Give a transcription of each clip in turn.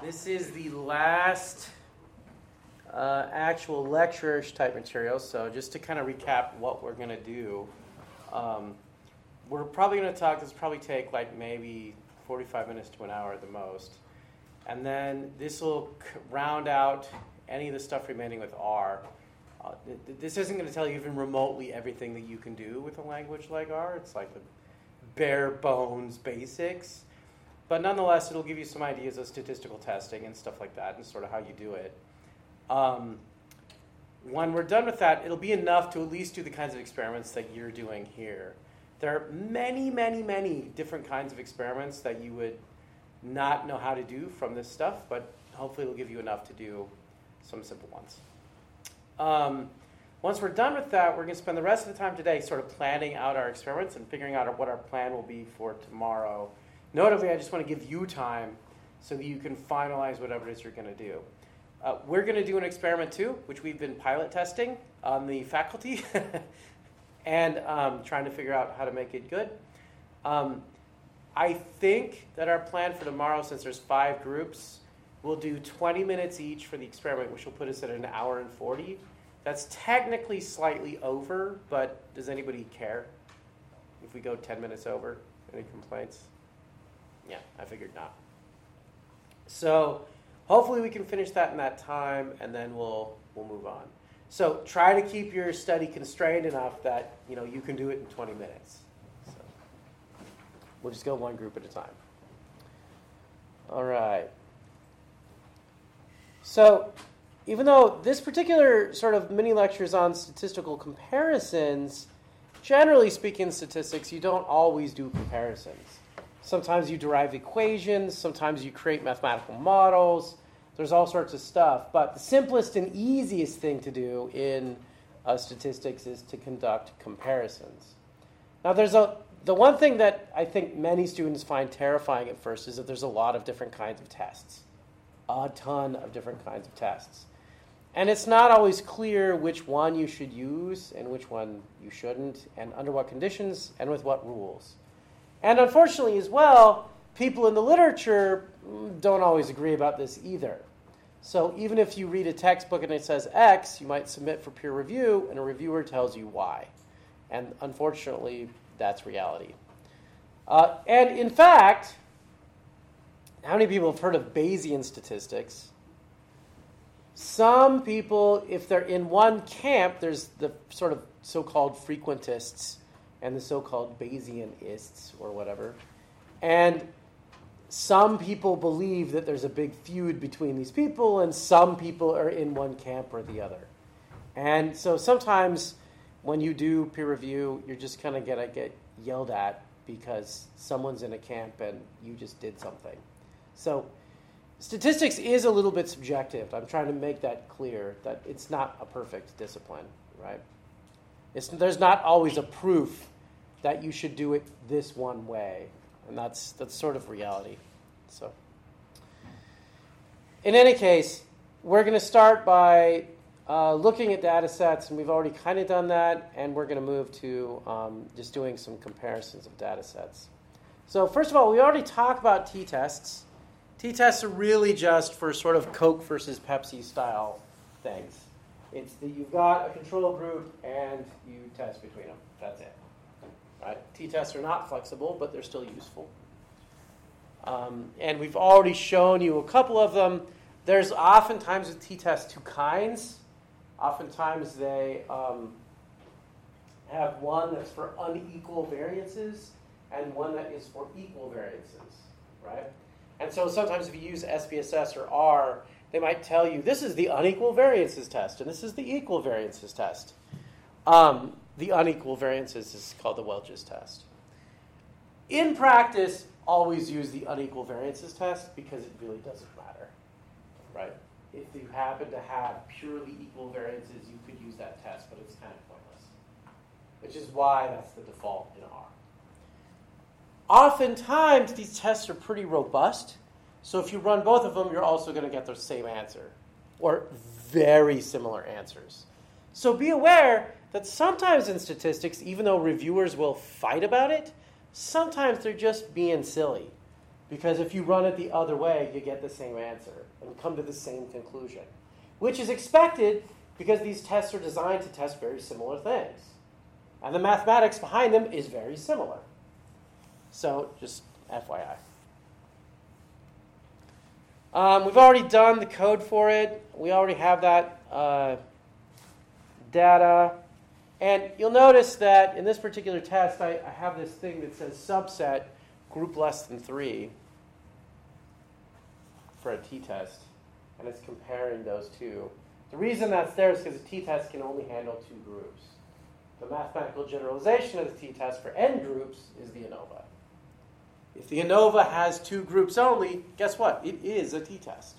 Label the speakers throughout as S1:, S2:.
S1: This is the last actual lecture-ish type material. So just to kind of recap what we're going to do, we're probably going to talk, this will probably take like maybe 45 minutes to an hour at the most. And then this will round out any of the stuff remaining with R. This isn't going to tell you even remotely everything that you can do with a language like R. It's like the bare bones basics. But nonetheless, it'll give you some ideas of statistical testing and stuff like that and sort of how you do it. When we're done with that, it'll be enough to at least do the kinds of experiments that you're doing here. There are many, many, many different kinds of experiments that you would not know how to do from this stuff, but hopefully it'll give you enough to do some simple ones. Once we're done with that, we're going to spend the rest of the time today sort of planning out our experiments and figuring out what our plan will be for tomorrow. Notably, I just want to give you time so that you can finalize whatever it is you're going to do. We're going to do an experiment too, which we've been pilot testing on the faculty and trying to figure out how to make it good. I think that our plan for tomorrow, since there's 5 groups, we'll do 20 minutes each for the experiment, which will put us at an hour and 40. That's technically slightly over, but does anybody care if we go 10 minutes over? Any complaints? Yeah, I figured not. So hopefully we can finish that in that time, and then we'll move on. So try to keep your study constrained enough that you can do it in 20 minutes. So we'll just go one group at a time. All right. So even though this particular sort of mini lecture is on statistical comparisons, generally speaking in statistics, you don't always do comparisons. Sometimes you derive equations, sometimes you create mathematical models. There's all sorts of stuff. But the simplest and easiest thing to do in statistics is to conduct comparisons. Now, the one thing that I think many students find terrifying at first is that there's a lot of different kinds of tests. A ton of different kinds of tests. And it's not always clear which one you should use and which one you shouldn't, and under what conditions and with what rules. And unfortunately as well, people in the literature don't always agree about this either. So even if you read a textbook and it says X, you might submit for peer review and a reviewer tells you Y. And unfortunately, that's reality. And in fact, how many people have heard of Bayesian statistics? Some people, if they're in one camp, there's the sort of so-called frequentists and the so-called Bayesianists or whatever. And some people believe that there's a big feud between these people, and some people are in one camp or the other. And so sometimes when you do peer review, you're just kind of going to get yelled at because someone's in a camp and you just did something. So statistics is a little bit subjective. I'm trying to make that clear, that it's not a perfect discipline, right? There's not always a proof that you should do it this one way, and that's sort of reality. So, in any case, we're going to start by looking at data sets, and we've already kind of done that, and we're going to move to just doing some comparisons of data sets. So first of all, we already talked about t-tests. T-tests are really just for sort of Coke versus Pepsi style things. It's that you've got a control group and you test between them. That's it. Right? T-tests are not flexible, but they're still useful. And we've already shown you a couple of them. There's oftentimes with t-tests 2 kinds. Oftentimes they have one that's for unequal variances and one that is for equal variances. Right? And so sometimes if you use SPSS or R, they might tell you, this is the unequal variances test, and this is the equal variances test. The unequal variances is called the Welch's test. In practice, always use the unequal variances test because it really doesn't matter, right? If you happen to have purely equal variances, you could use that test, but it's kind of pointless, which is why that's the default in R. Oftentimes, these tests are pretty robust. So if you run both of them, you're also going to get the same answer, or very similar answers. So be aware that sometimes in statistics, even though reviewers will fight about it, sometimes they're just being silly. Because if you run it the other way, you get the same answer and come to the same conclusion, which is expected because these tests are designed to test very similar things. And the mathematics behind them is very similar. So just FYI. We've already done the code for it. We already have that data. And you'll notice that in this particular test, I have this thing that says subset group less than 3 for a t-test. And it's comparing those two. The reason that's there is because a t-test can only handle 2 groups. The mathematical generalization of the t-test for n groups is the ANOVA. If the ANOVA has 2 groups only, guess what? It is a t-test.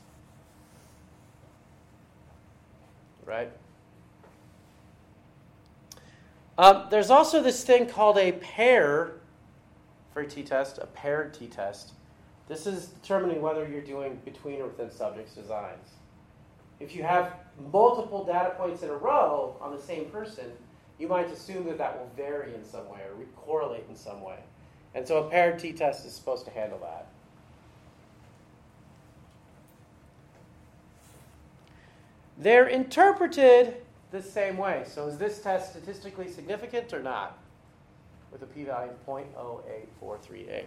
S1: Right? There's also this thing called a pair for a t-test, a paired t-test. This is determining whether you're doing between or within subjects designs. If you have multiple data points in a row on the same person, you might assume that that will vary in some way or correlate in some way. And so a paired t-test is supposed to handle that. They're interpreted the same way. So is this test statistically significant or not? With a p-value of 0.08438.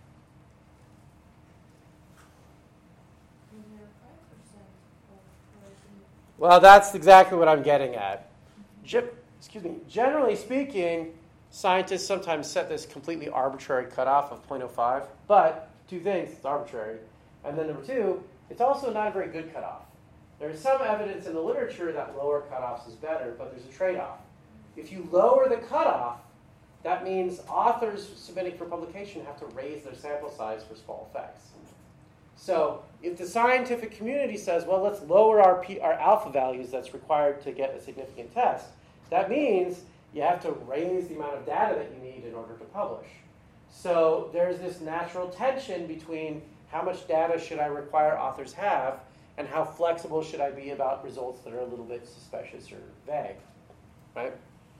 S1: Well, that's exactly what I'm getting at. Generally speaking, scientists sometimes set this completely arbitrary cutoff of 0.05, but 2 things, it's arbitrary. And then number 2, it's also not a very good cutoff. There's some evidence in the literature that lower cutoffs is better, but there's a trade-off. If you lower the cutoff, that means authors submitting for publication have to raise their sample size for small effects. So if the scientific community says, well, let's lower our alpha values that's required to get a significant test, that means you have to raise the amount of data that you need in order to publish. So there's this natural tension between how much data should I require authors have and how flexible should I be about results that are a little bit suspicious or vague, right?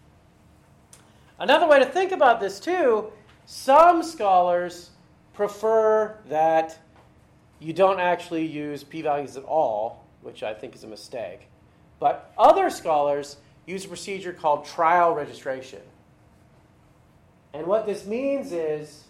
S1: Another way to think about this too, some scholars prefer that you don't actually use p-values at all, which I think is a mistake. But other scholars use a procedure called trial registration. And what this means is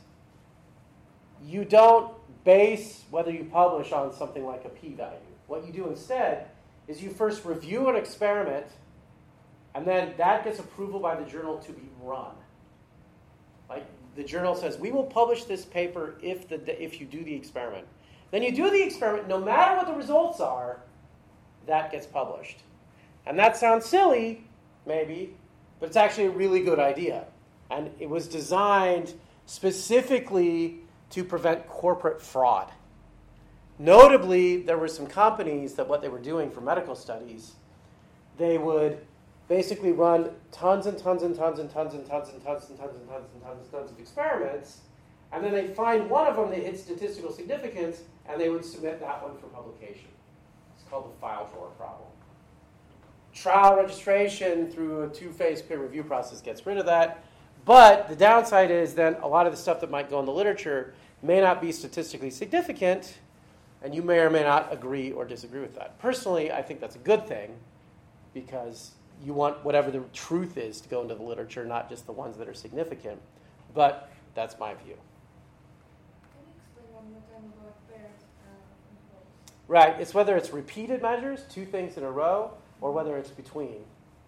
S1: you don't base whether you publish on something like a p-value. What you do instead is you first review an experiment, and then that gets approval by the journal to be run. Like the journal says, we will publish this paper if you do the experiment. Then you do the experiment, no matter what the results are, that gets published. And that sounds silly, maybe, but it's actually a really good idea. And it was designed specifically to prevent corporate fraud. Notably, there were some companies that what they were doing for medical studies, they would basically run tons and tons and tons and tons and tons and tons and tons and tons and tons and tons of experiments, and then they'd find one of them that hit statistical significance, and they would submit that one for publication. It's called the file drawer problem. Trial registration through a 2-phase peer review process gets rid of that, but the downside is then a lot of the stuff that might go in the literature may not be statistically significant, and you may or may not agree or disagree with that. Personally, I think that's a good thing because you want whatever the truth is to go into the literature, not just the ones that are significant. But that's my view.
S2: Can you explain one more time about pairs controls?
S1: Right. It's whether it's repeated measures, 2 things in a row, or whether it's between.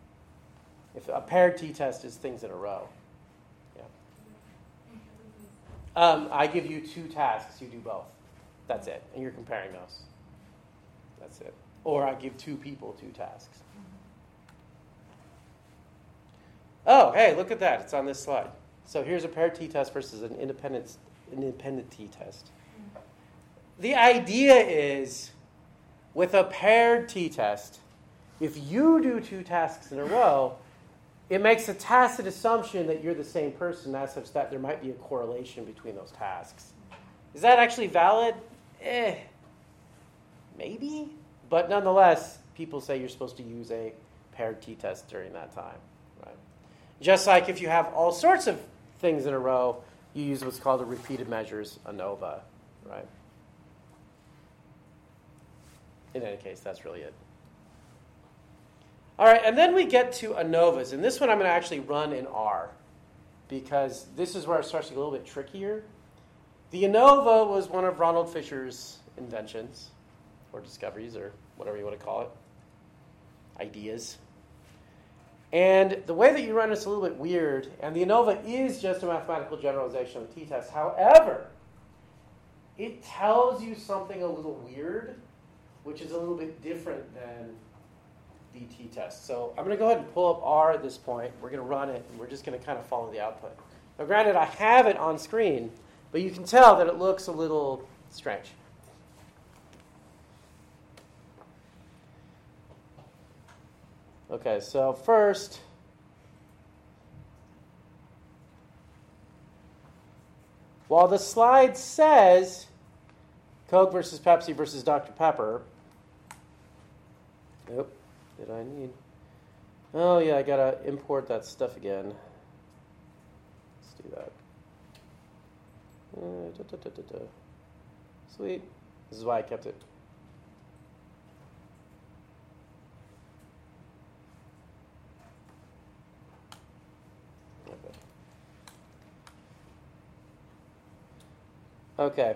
S1: If a paired t-test is things in a row. Yeah. I give you 2 tasks. You do both. That's it. And you're comparing those. That's it. Or I give 2 people 2 tasks. Oh, hey, look at that. It's on this slide. So here's a paired t-test versus an independent t-test. The idea is, with a paired t-test, if you do 2 tasks in a row, it makes a tacit assumption that you're the same person, as such that there might be a correlation between those tasks. Is that actually valid? Maybe. But nonetheless, people say you're supposed to use a paired t-test during that time. Right? Just like if you have all sorts of things in a row, you use what's called a repeated measures ANOVA. right? In any case, that's really it. All right, and then we get to ANOVAs. And this one I'm going to actually run in R, because this is where it starts to get a little bit trickier. The ANOVA was one of Ronald Fisher's inventions, or discoveries, or whatever you want to call it, ideas. And the way that you run it's a little bit weird, and the ANOVA is just a mathematical generalization of the t-test. However, it tells you something a little weird, which is a little bit different than the t-test. So I'm going to go ahead and pull up R at this point. We're going to run it, and we're just going to kind of follow the output. Now, granted, I have it on screen, but you can tell that it looks a little strange. Okay, so first, while the slide says Coke versus Pepsi versus Dr. Pepper, nope, did I need? Oh yeah, I gotta import that stuff again. Let's do that. Sweet. This is why I kept it. Okay.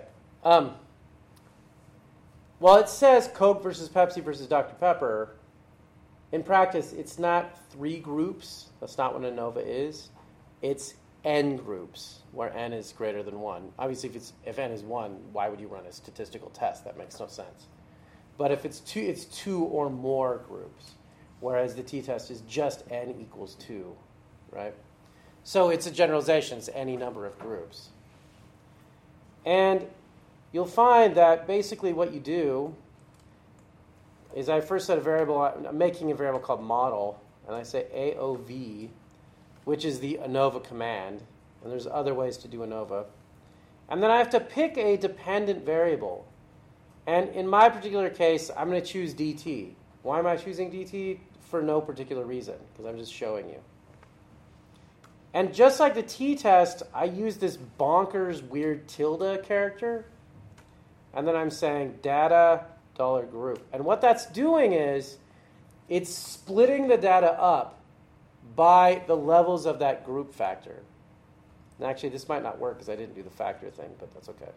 S1: While it says Coke versus Pepsi versus Dr. Pepper, in practice, it's not 3 groups. That's not what ANOVA is. It's n groups, where n is greater than 1. Obviously, if n is 1, why would you run a statistical test? That makes no sense. But if it's 2, it's 2 or more groups, whereas the t-test is just n equals 2, right? So it's a generalization. It's any number of groups. And you'll find that basically what you do is I first set a variable, I'm making a variable called model, and I say AOV, which is the ANOVA command. And there's other ways to do ANOVA. And then I have to pick a dependent variable. And in my particular case, I'm going to choose DT. Why am I choosing DT? For no particular reason, because I'm just showing you. And just like the t-test, I use this bonkers weird tilde character. And then I'm saying data $group. And what that's doing is it's splitting the data up by the levels of that group factor. And actually, this might not work because I didn't do the factor thing, but that's okay.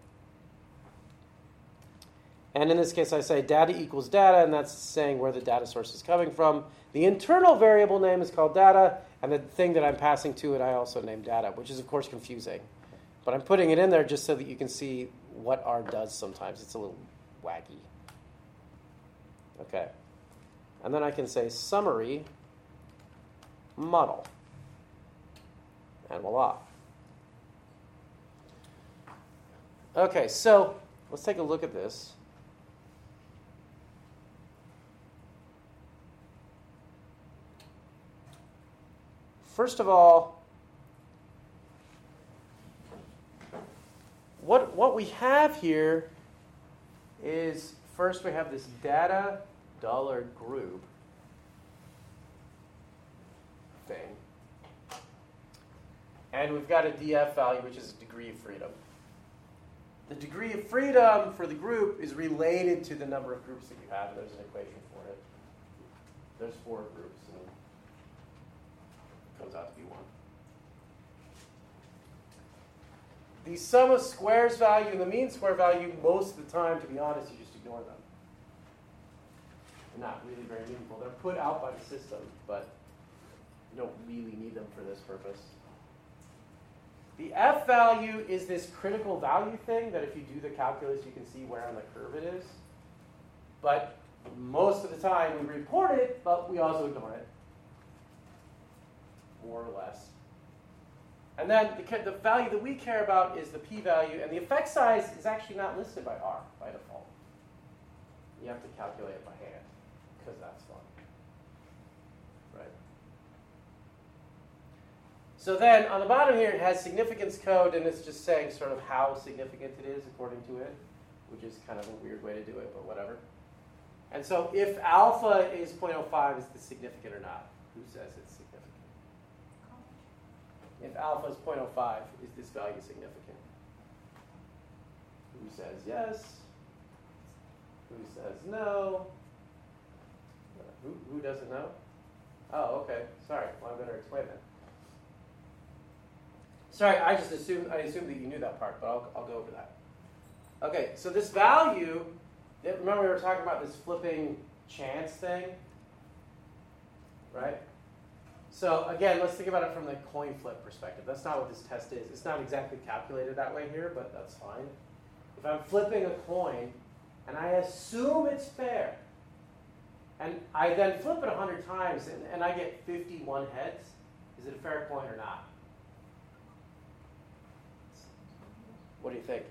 S1: And in this case, I say data equals data, and that's saying where the data source is coming from. The internal variable name is called data, and the thing that I'm passing to it, I also name data, which is, of course, confusing. But I'm putting it in there just so that you can see what R does sometimes. It's a little wacky. Okay. And then I can say summary model. And voila. Okay, so let's take a look at this. First of all, what we have here is, first we have this data $group thing. And we've got a df value, which is degree of freedom. The degree of freedom for the group is related to the number of groups that you have. There's an equation for it. There's 4 groups, and it comes out to be 1. The sum of squares value and the mean square value, most of the time, to be honest, you just ignore them. They're not really very meaningful. They're put out by the system, but you don't really need them for this purpose. The f value is this critical value thing that if you do the calculus, you can see where on the curve it is. But most of the time, we report it, but we also ignore it, more or less. And then the value that we care about is the p-value, and the effect size is actually not listed by R by default. You have to calculate it by hand, because that's fun. Right? So then, on the bottom here, it has significance code, and it's just saying sort of how significant it is according to it, which is kind of a weird way to do it, but whatever. And so if alpha is 0.05, is this significant or not? Who says it's significant? If alpha is 0.05, is this value significant? Who says yes? Who says no? Who doesn't know? Oh, okay. Sorry. Well, I better explain that. Sorry, I assumed that you knew that part, but I'll go over that. Okay, so this value, remember we were talking about this flipping chance thing, right? So again, let's think about it from the coin flip perspective. That's not what this test is. It's not exactly calculated that way here, but that's fine. If I'm flipping a coin, and I assume it's fair, and I then flip it 100 times, and I get 51 heads, is it a fair coin or not? What do you think?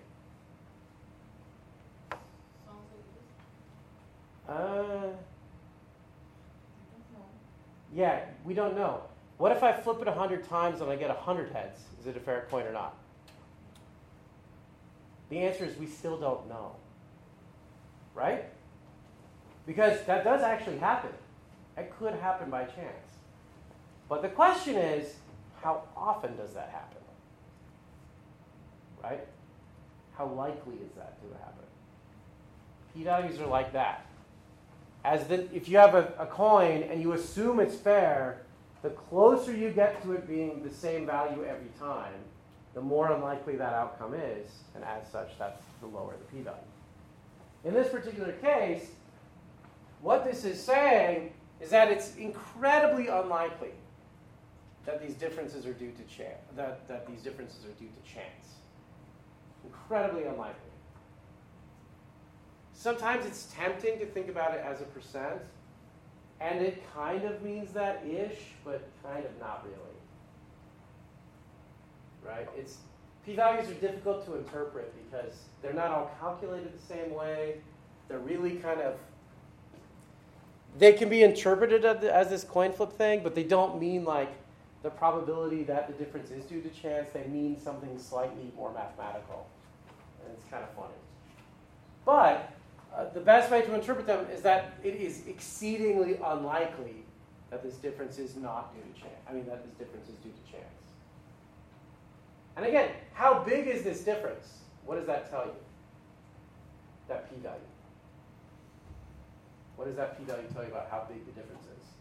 S1: Yeah, we don't know. What if I flip it 100 times and I get 100 heads? Is it a fair coin or not? The answer is we still don't know. Right? Because that does actually happen. It could happen by chance. But the question is, how often does that happen? Right? How likely is that to happen? P-values are like that. If you have a coin and you assume it's fair, the closer you get to it being the same value every time, the more unlikely that outcome is, and as such, that's the lower the p-value. In this particular case, what this is saying is that it's incredibly unlikely that these differences are due to chance. That these differences are due to chance. Incredibly unlikely. Sometimes it's tempting to think about it as a percent, and it kind of means that-ish, but kind of not really. Right? P-values are difficult to interpret because they're not all calculated the same way. They're really they can be interpreted as this coin flip thing, but they don't mean like the probability that the difference is due to chance. They mean something slightly more mathematical. And it's kind of funny. But the best way to interpret them is that it is exceedingly unlikely that this difference is not due to chance. That this difference is due to chance. And again, how big is this difference? What does that tell you? That p-value. What does that p-value tell you about how big the difference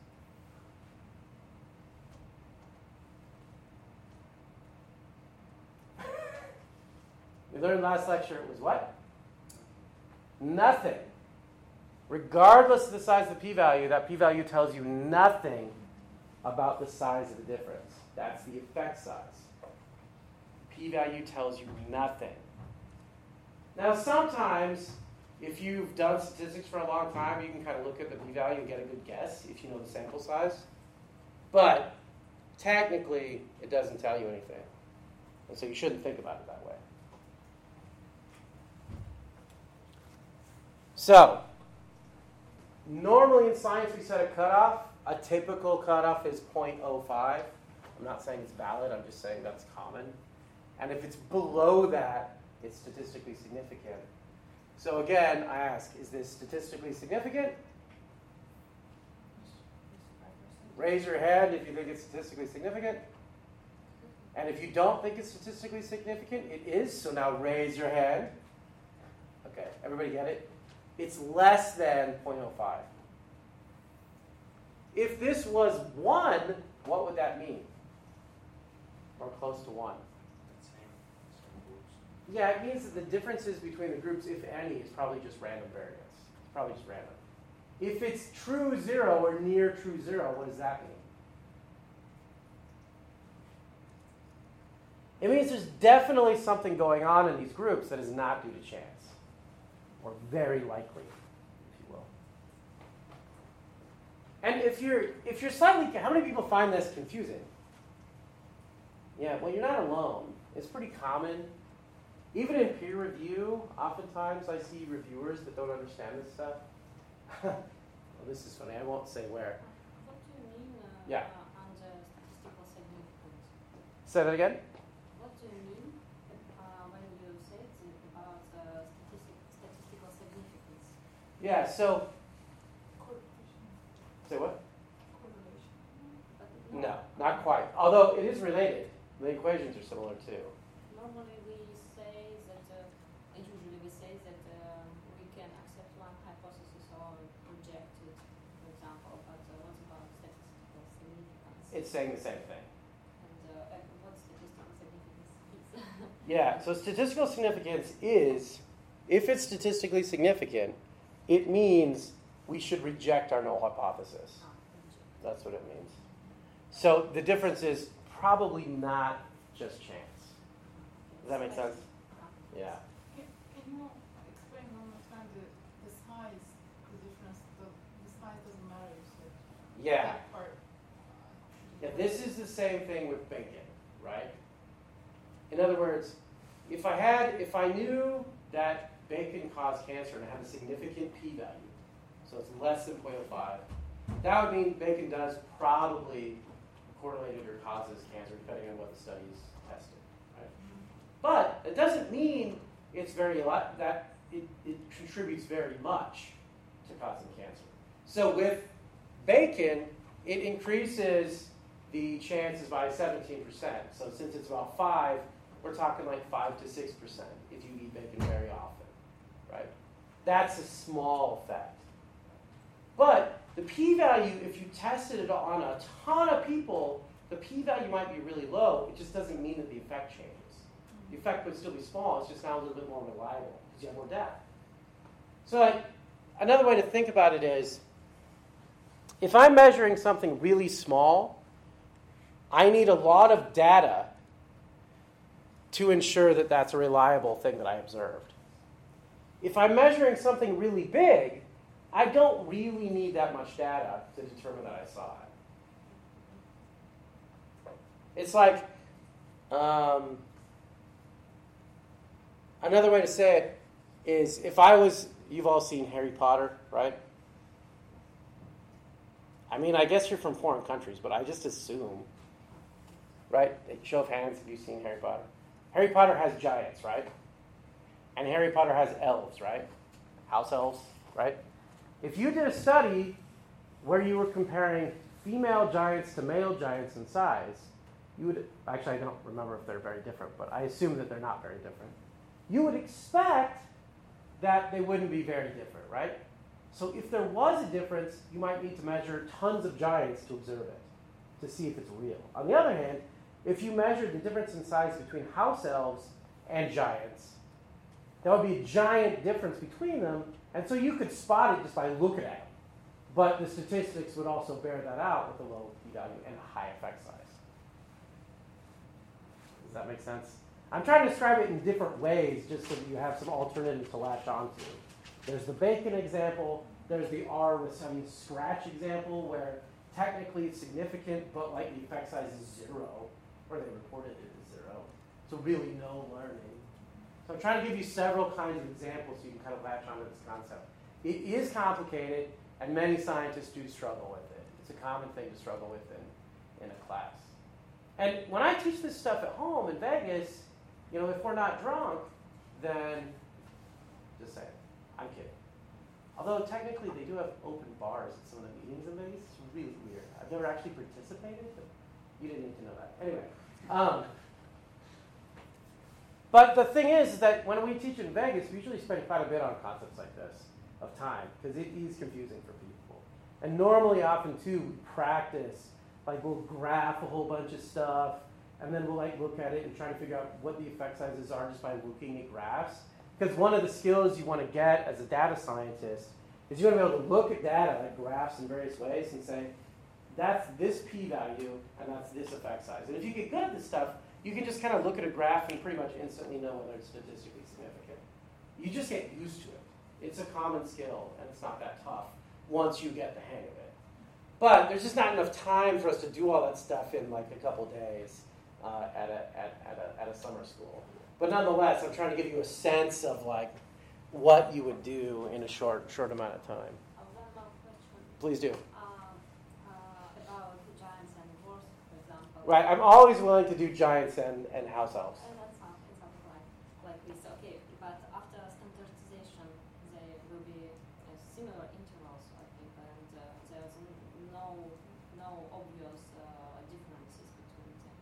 S1: is? We learned last lecture it was what? Nothing. Regardless of the size of the p-value, that p-value tells you nothing about the size of the difference. That's the effect size. P-value tells you nothing. Now, sometimes, if you've done statistics for a long time, you can kind of look at the p-value and get a good guess if you know the sample size. But technically, it doesn't tell you anything. And so you shouldn't think about it that way. So, normally in science we set a cutoff. A typical cutoff is 0.05. I'm not saying it's valid, I'm just saying that's common. And if it's below that, it's statistically significant. So again, I ask, is this statistically significant? Raise your hand if you think it's statistically significant. And if you don't think it's statistically significant, it is. So now raise your hand. Okay, everybody get it? It's less than 0.05. If this was 1, what would that mean? Or close to 1. Yeah, it means that the differences between the groups, if any, is probably just random variance. It's probably just random. If it's true 0 or near true 0, what does that mean? It means there's definitely something going on in these groups that is not due to chance. Or very likely, if you will. And if you're slightly, how many people find this confusing? Yeah, well, you're not alone. It's pretty common. Even in peer review, oftentimes I see reviewers that don't understand this stuff. Well, this is funny. I won't say where.
S3: What do you mean
S1: Yeah.
S3: under statistical significance?
S1: Say that again?
S3: What do you mean when you say about statistical significance?
S1: Yeah, so,
S2: Correlation.
S1: say what?
S2: Correlation.
S1: No, not quite. Although it is related. The equations are similar too.
S3: Normally we say that, and usually
S1: it's saying the same thing.
S3: And what statistical significance is?
S1: Yeah, so statistical significance is, if it's statistically significant, it means we should reject our null hypothesis. That's what it means. So the difference is probably not just chance. Does that make sense? Yeah.
S2: Can you explain one more time the size, the difference, the size doesn't matter, you said?
S1: Yeah.
S2: That part.
S1: Yeah, this is the same thing with thinking, right? In other words, if I knew that bacon caused cancer and it had a significant p-value, so it's less than 0.05, that would mean bacon does probably correlated or causes cancer, depending on what the studies tested, right? But it doesn't mean it's that it contributes very much to causing cancer. So with bacon, it increases the chances by 17%. So since it's about 5, we're talking like 5 to 6% if you eat bacon very often, right? That's a small effect. But the p-value, if you tested it on a ton of people, the p-value might be really low. It just doesn't mean that the effect changes. The effect would still be small. It's just now a little bit more reliable because you have more data. So another way to think about it is, if I'm measuring something really small, I need a lot of data to ensure that that's a reliable thing that I observed. If I'm measuring something really big, I don't really need that much data to determine that I saw it. It's like, another way to say it is, you've all seen Harry Potter, right? I mean, I guess you're from foreign countries, but I just assume, right? Show of hands, have you seen Harry Potter? Harry Potter has giants, right? And Harry Potter has elves, right? House elves, right? If you did a study where you were comparing female giants to male giants in size, you would, actually I don't remember if they're very different, but I assume that they're not very different. You would expect that they wouldn't be very different, right? So if there was a difference, you might need to measure tons of giants to observe it, to see if it's real. On the other hand, if you measured the difference in size between house elves and giants, there would be a giant difference between them, and so you could spot it just by looking at them. But the statistics would also bear that out with a low p-value and a high effect size. Does that make sense? I'm trying to describe it in different ways just so that you have some alternatives to latch onto. There's the bacon example. There's the R with some scratch example where technically it's significant, but like the effect size is 0, or they reported it as 0. So really no learning. So I'm trying to give you several kinds of examples so you can kind of latch onto this concept. It is complicated, and many scientists do struggle with it. It's a common thing to struggle with in a class. And when I teach this stuff at home in Vegas, if we're not drunk, then just say it. I'm kidding. Although technically they do have open bars at some of the meetings in Vegas. It's really weird. I've never actually participated, but you didn't need to know that. Anyway. But the thing is that when we teach in Vegas, we usually spend quite a bit on concepts like this of time, because it is confusing for people. And normally, often too, we practice, we'll graph a whole bunch of stuff, and then we'll look at it and try to figure out what the effect sizes are just by looking at graphs. Because one of the skills you want to get as a data scientist is you want to be able to look at data, like graphs in various ways, and say, that's this p-value, and that's this effect size. And if you get good at this stuff, you can just kind of look at a graph and pretty much instantly know whether it's statistically significant. You just get used to it. It's a common skill, and it's not that tough once you get the hang of it. But there's just not enough time for us to do all that stuff in a couple days at a summer school. But nonetheless, I'm trying to give you a sense of what you would do in a short amount of time.
S3: One more question.
S1: Please do.
S3: About the giants and dwarfs, for example.
S1: Right, I'm always willing to do giants and house elves.
S3: And that's something like this. Okay, but after standardization, there will be similar intervals, I think, and there's no obvious differences between them.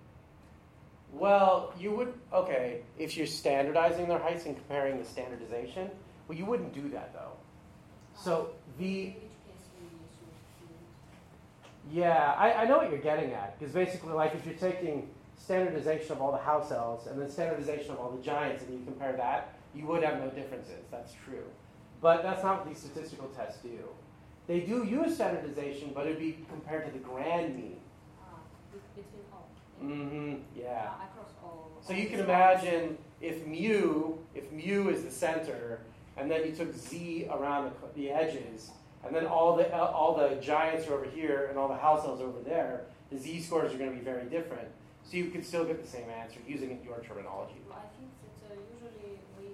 S1: Well, you would, if you're standardizing their heights and comparing the standardization, well, you wouldn't do that, though. So
S3: in which case we should do it?
S1: Yeah, I know what you're getting at. Because basically, like if you're taking standardization of all the house elves and then standardization of all the giants and you compare that, you would have no differences. That's true. But that's not what these statistical tests do. They do use standardization, but it'd be compared to the grand mean.
S3: Between all.
S1: Yeah.
S3: Across all.
S1: So you can imagine if mu is the center, and then you took z around the edges, and then all the giants are over here and all the house elves are over there, the z-scores are going to be very different. So you could still get the same answer using your terminology.
S3: I think that usually we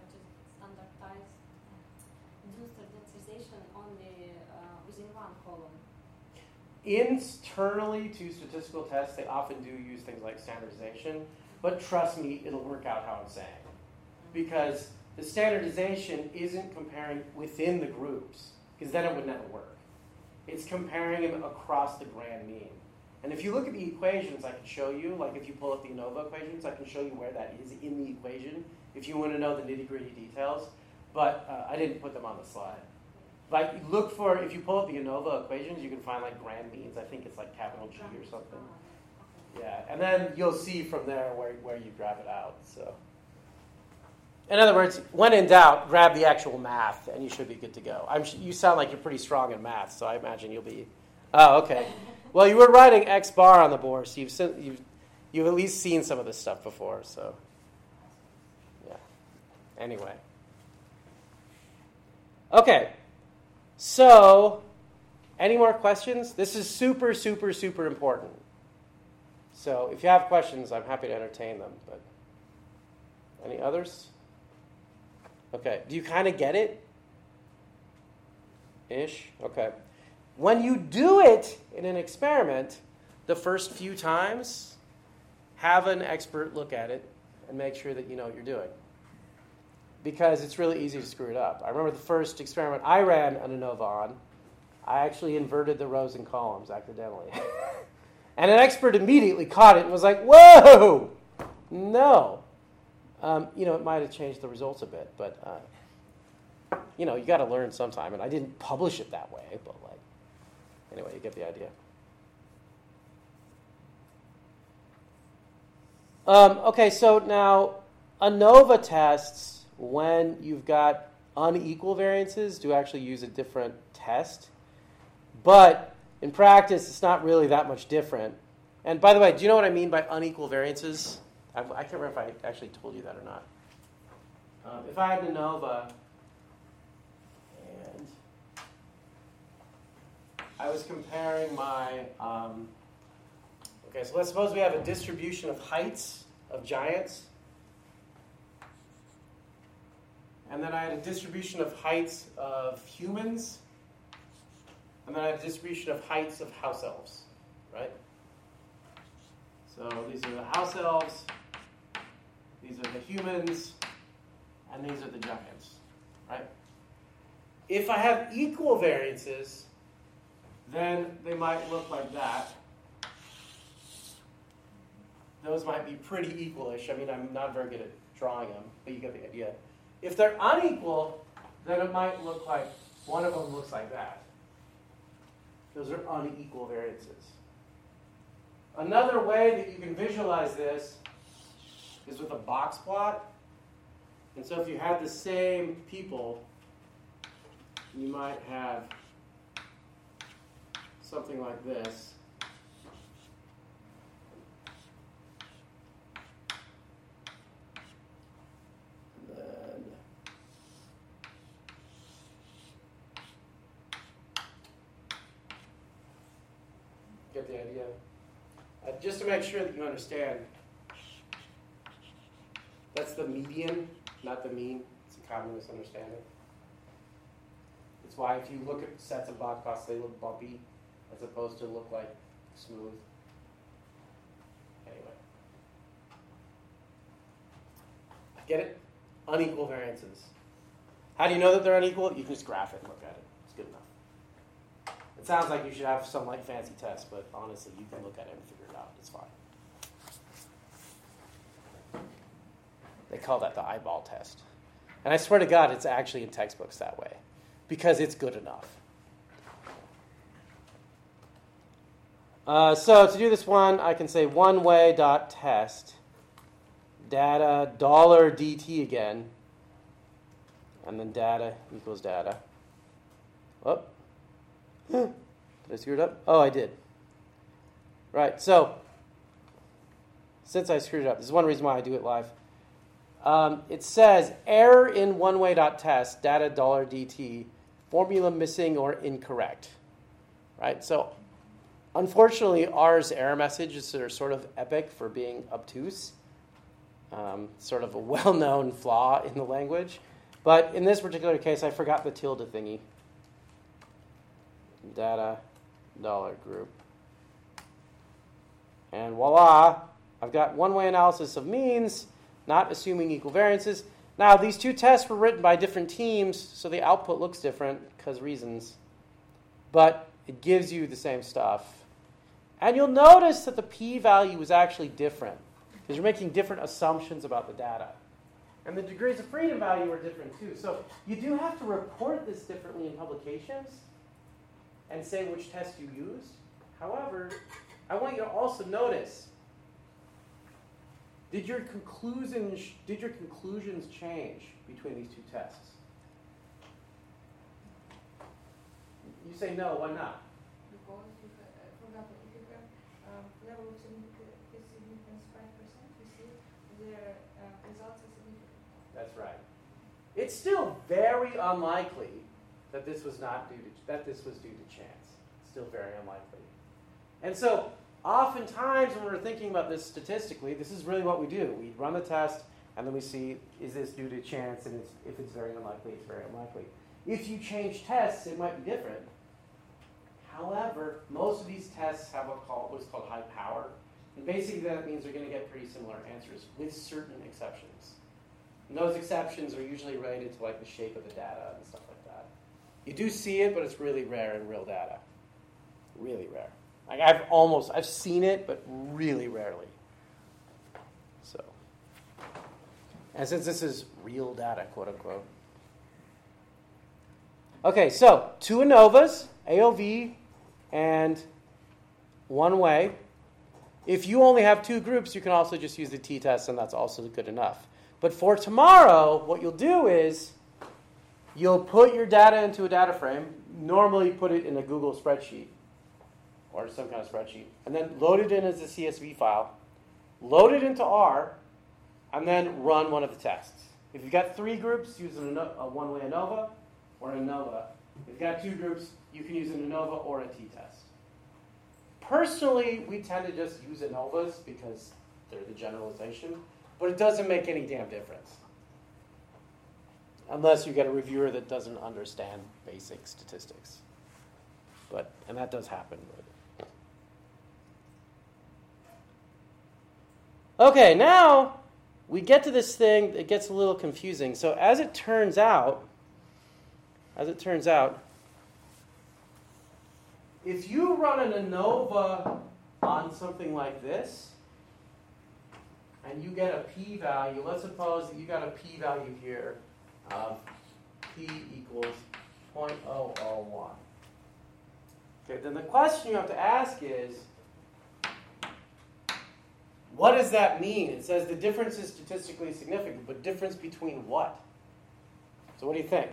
S3: do standardization only within one column.
S1: Internally to statistical tests, they often do use things like standardization, but trust me, it'll work out how I'm saying. Because the standardization isn't comparing within the groups, because then it would never work. It's comparing them across the grand mean. And if you look at the equations, I can show you, like if you pull up the ANOVA equations, I can show you where that is in the equation, if you want to know the nitty-gritty details. But I didn't put them on the slide. Like, look for, if you pull up the ANOVA equations, you can find like grand means. I think it's like capital G or something. Yeah, and then you'll see from there where you grab it out. So, in other words, when in doubt, grab the actual math, and you should be good to go. You sound like you're pretty strong in math, so I imagine you'll be. Oh, okay. Well, you were writing X bar on the board, so you've at least seen some of this stuff before. So, yeah. Anyway. Okay. So, any more questions? This is super, super, super important. So, if you have questions, I'm happy to entertain them. But any others? Okay. Do you kind of get it? Ish? Okay. When you do it in an experiment, the first few times, have an expert look at it and make sure that you know what you're doing. Because it's really easy to screw it up. I remember the first experiment I ran an ANOVA on, I actually inverted the rows and columns accidentally. And an expert immediately caught it and was like, whoa! No. It might have changed the results a bit, but, you got to learn sometime. And I didn't publish it that way, but anyway, you get the idea. Okay, so now ANOVA tests, when you've got unequal variances, do actually use a different test. But in practice, it's not really that much different. And by the way, do you know what I mean by unequal variances? I can't remember if I actually told you that or not. If I had an ANOVA, and I was comparing my, so let's suppose we have a distribution of heights of giants. And then I had a distribution of heights of humans. And then I had a distribution of heights of house elves, right? So these are the house elves, these are the humans, and these are the giants, right? If I have equal variances, then they might look like that. Those might be pretty equalish. I mean, I'm not very good at drawing them, but you get the idea. If they're unequal, then it might look like one of them looks like that. Those are unequal variances. Another way that you can visualize this is with a box plot. And so if you had the same people, you might have something like this. And then get the idea. Just to make sure that you understand, that's the median, not the mean. It's a common misunderstanding. It's why if you look at sets of box plots, they look bumpy as opposed to look like smooth. Anyway. Get it? Unequal variances. How do you know that they're unequal? You can just graph it and look at it. It's good enough. It sounds like you should have some fancy test, but honestly, you can look at it and figure it out. It's fine. They call that the eyeball test. And I swear to God, it's actually in textbooks that way. Because it's good enough. So to do this one, I can say one-way dot test data $dt again, and then data equals data. Oh, did I screw it up? Oh, I did. Right. So since I screwed it up, this is one reason why I do it live. It says error in one-way dot test data $dt formula missing or incorrect. Right. So unfortunately, R's error messages are sort of epic for being obtuse, sort of a well-known flaw in the language. But in this particular case, I forgot the tilde thingy. Data $group. And voila, I've got one-way analysis of means, not assuming equal variances. Now, these two tests were written by different teams, so the output looks different because reasons. But it gives you the same stuff. And you'll notice that the p-value is actually different because you're making different assumptions about the data. And the degrees of freedom value are different too. So you do have to report this differently in publications and say which test you used. However, I want you to also notice, did your conclusions change between these two tests? You say no, why not?
S4: Because, for example, if you have level of significance 5%, you see their results are significant.
S1: That's right. It's still very unlikely that this was due to chance. It's still very unlikely. And so, oftentimes when we're thinking about this statistically, this is really what we do. We run the test, and then we see, is this due to chance? And if it's very unlikely, it's very unlikely. If you change tests, it might be different. However, most of these tests have what's called high power. And basically that means they're going to get pretty similar answers with certain exceptions. And those exceptions are usually related to like the shape of the data and stuff like that. You do see it, but it's really rare in real data. Really rare. Like I've seen it, but really rarely. So, and since this is real data, quote unquote. Okay, so two ANOVAs, AOV, and one way. If you only have two groups, you can also just use the t-test, and that's also good enough. But for tomorrow, what you'll do is you'll put your data into a data frame, normally put it in a Google spreadsheet or some kind of spreadsheet, and then load it in as a CSV file, load it into R, and then run one of the tests. If you've got three groups, use a one-way ANOVA or an ANOVA. If you've got two groups, you can use an ANOVA or a t-test. Personally, we tend to just use ANOVAs because they're the generalization, but it doesn't make any damn difference. Unless you get a reviewer that doesn't understand basic statistics. And that does happen. Okay, now we get to this thing that gets a little confusing. So as it turns out, if you run an ANOVA on something like this, and you get a p-value, let's suppose that you got a p-value here of p equals 0.001. Okay, then the question you have to ask is, what does that mean? It says the difference is statistically significant, but difference between what? So what do you think?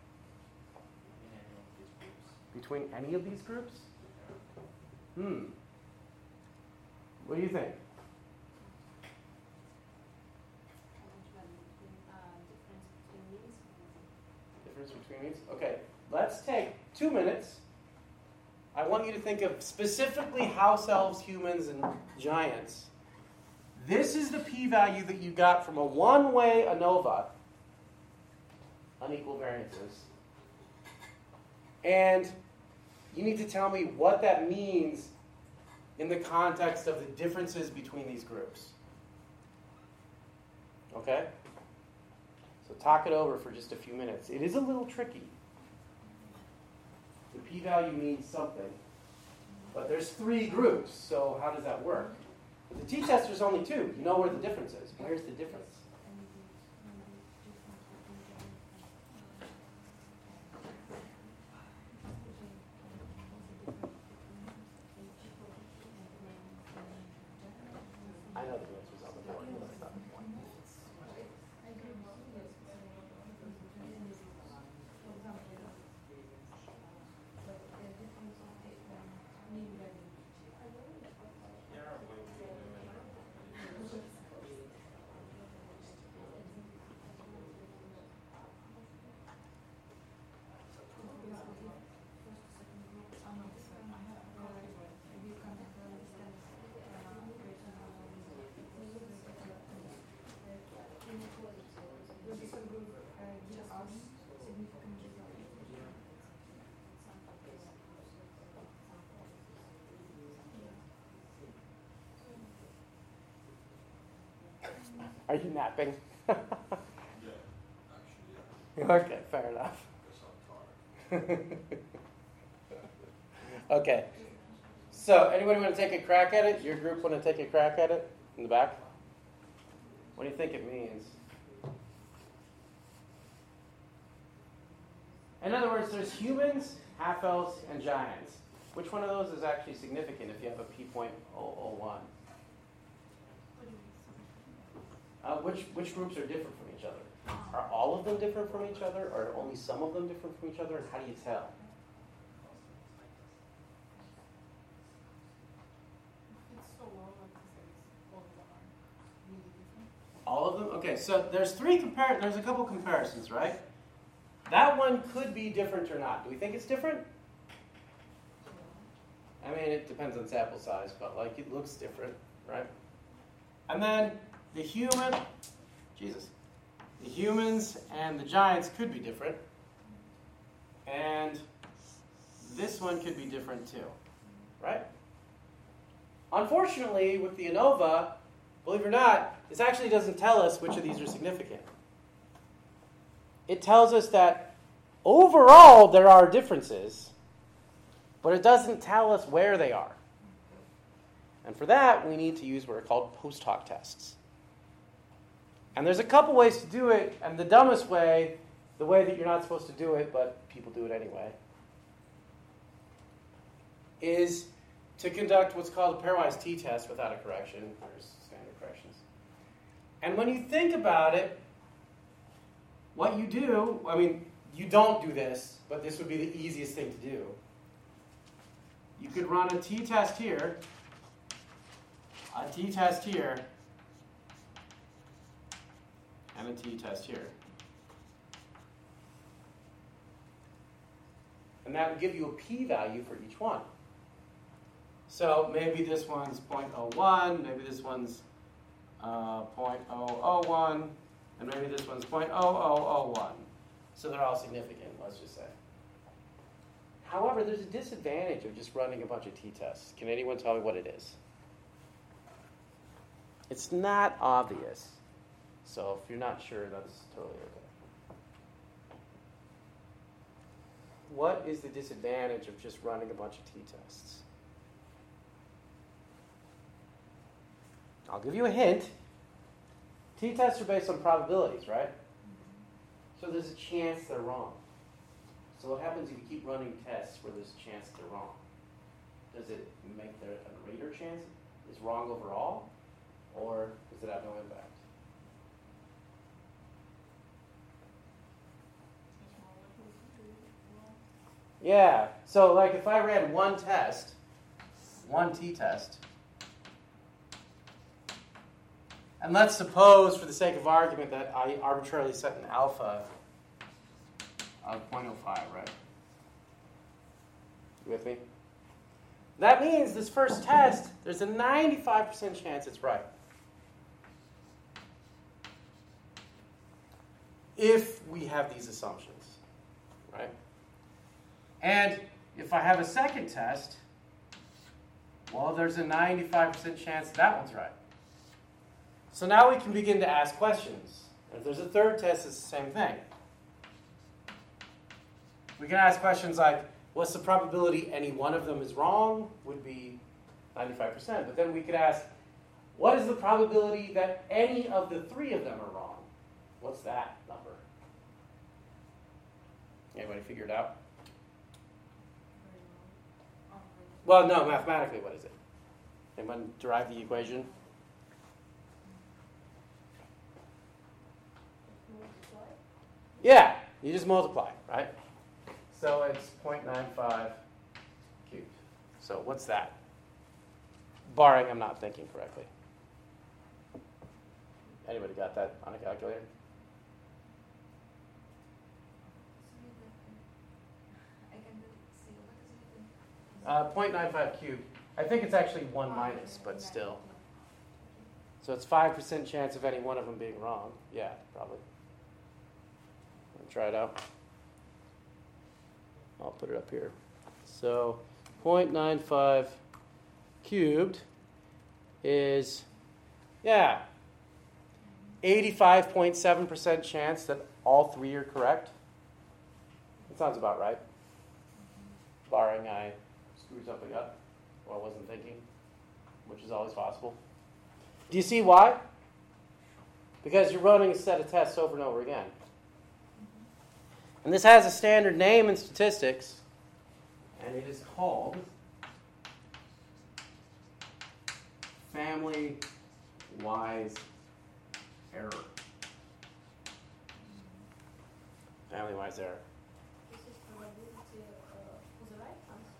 S1: Between any of these groups? What do you think? Difference between means? Okay, let's take 2 minutes. I want you to think of specifically house elves, humans, and giants. This is the p-value that you got from a one-way ANOVA, unequal variances. And you need to tell me what that means in the context of the differences between these groups. Okay? So talk it over for just a few minutes. It is a little tricky. The p-value means something. But there's 3 groups, so how does that work? With the t-test, there's only 2. You know where the difference is. Where's the difference? know the answer's on the board, but that's not the point. Are you napping?
S5: Yeah, actually, yeah.
S1: Okay, fair enough.
S5: Guess I'm tired.
S1: Okay. So, anybody want to take a crack at it? Your group want to take a crack at it? In the back? What do you think it means? In other words, there's humans, half-elves, and giants. Which one of those is actually significant if you have a p.001? Which groups are different from each other? Are all of them different from each other? Or are only some of them different from each other? And how do you tell?
S2: It's so low, like to say all of them are really different.
S1: All of them? Okay, so there's a couple comparisons, right? That one could be different or not. Do we think it's different? I mean, it depends on sample size, but like it looks different, right? And then the humans and the giants could be different. And this one could be different too, right? Unfortunately, with the ANOVA, believe it or not, this actually doesn't tell us which of these are significant. It tells us that overall there are differences, but it doesn't tell us where they are. And for that, we need to use what are called post hoc tests. And there's a couple ways to do it, and the dumbest way, the way that you're not supposed to do it, but people do it anyway, is to conduct what's called a pairwise t-test without a correction. There's standard corrections. And when you think about it, what you do, I mean, you don't do this, but this would be the easiest thing to do. You could run a t-test here, a t-test here, and a t-test here. And that would give you a p-value for each one. So maybe this one's 0.01, maybe this one's 0.001, and maybe this one's 0.0001. So they're all significant, let's just say. However, there's a disadvantage of just running a bunch of t-tests. Can anyone tell me what it is? It's not obvious. So if you're not sure, that's totally okay. What is the disadvantage of just running a bunch of t-tests? I'll give you a hint. T-tests are based on probabilities, right? So there's a chance they're wrong. So what happens if you keep running tests where there's a chance they're wrong? Does it make there a greater chance it's wrong overall? Or does it have no impact? Yeah. So like if I ran one test, one t-test, and let's suppose, for the sake of argument, that I arbitrarily set an alpha of 0.05, right? You with me? That means this first test, there's a 95% chance it's right. If we have these assumptions, right? And if I have a second test, well, there's a 95% chance that one's right. So now we can begin to ask questions. And if there's a third test, it's the same thing. We can ask questions like, what's the probability any one of them is wrong? Would be 95%. But then we could ask, what is the probability that any of the three of them are wrong? What's that number? Anybody figure it out? Well, no, mathematically, what is it? Anyone derive the equation? Yeah, you just multiply, right? So it's 0.95 cubed. So what's that? Barring I'm not thinking correctly. Anybody got that on a calculator?
S4: I can see what is it?
S1: 0.95 cubed. I think it's actually 1 minus, but still. So it's 5% chance of any one of them being wrong. Yeah, probably. Let me try it out. I'll put it up here. So 0.95 cubed is, 85.7% chance that all three are correct. That sounds about right. Barring I screw something up or I wasn't thinking, which is always possible. Do you see why? Because you're running a set of tests over and over again. And this has a standard name in statistics, and it is called family-wise error. Family-wise error.
S3: This is probability for the right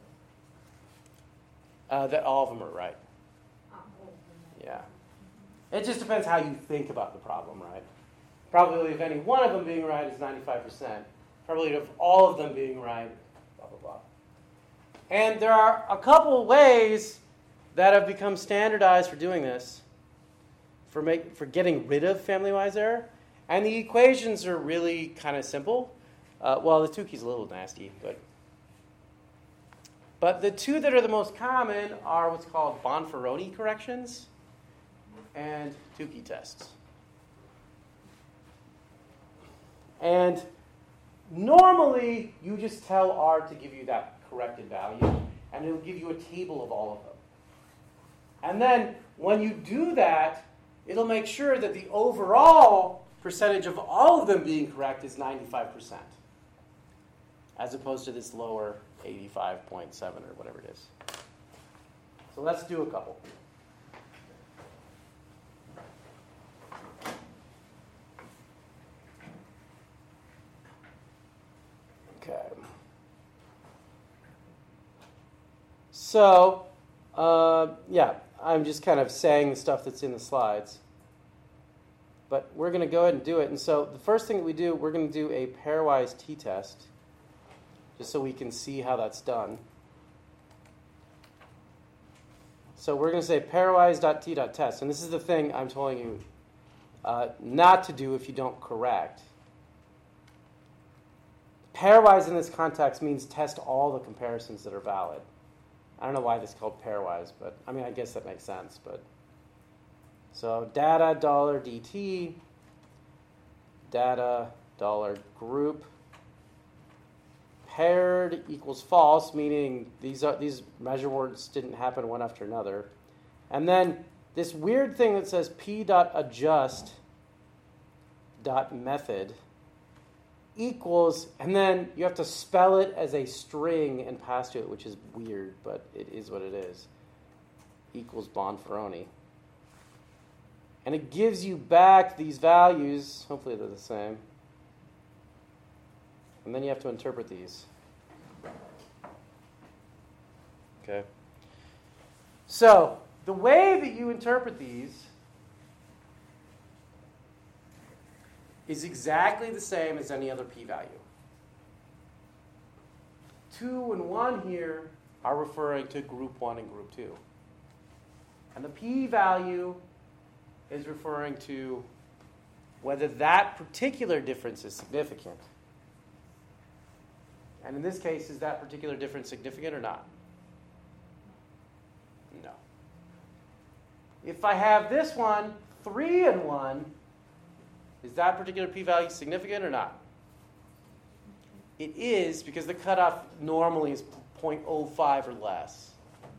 S3: answer.
S1: That all of them are right.
S3: All of them.
S1: Yeah. It just depends how you think about the problem, right? Probability of any one of them being right is 95%. Probability of all of them being right, blah, blah, blah. And there are a couple ways that have become standardized for doing this, for getting rid of family-wise error. And the equations are really kind of simple. Well, the Tukey's a little nasty, but the two that are the most common are what's called Bonferroni corrections and Tukey tests. And normally, you just tell R to give you that corrected value, and it'll give you a table of all of them. And then, when you do that, it'll make sure that the overall percentage of all of them being correct is 95%, as opposed to this lower 85.7 or whatever it is. So let's do a couple. Okay. So, I'm just kind of saying the stuff that's in the slides. But we're going to go ahead and do it. And so the first thing that we do, we're going to do a pairwise t-test, just so we can see how that's done. So we're going to say pairwise.t.test. And this is the thing I'm telling you not to do if you don't correct. Pairwise in this context means test all the comparisons that are valid. I don't know why this is called pairwise, but I mean, I guess that makes sense. But so data $dt, data $group, paired equals false, meaning these measure words didn't happen one after another. And then this weird thing that says p.adjust.method equals, and then you have to spell it as a string and pass to it, which is weird, but it is what it is, equals Bonferroni. And it gives you back these values, hopefully they're the same, and then you have to interpret these. Okay. So, the way that you interpret these is exactly the same as any other p-value. 2 and 1 here are referring to group 1 and group 2. And the p-value is referring to whether that particular difference is significant. And in this case, is that particular difference significant or not? No. If I have this one, 3 and 1, is that particular p-value significant or not? It is, because the cutoff normally is 0.05 or less.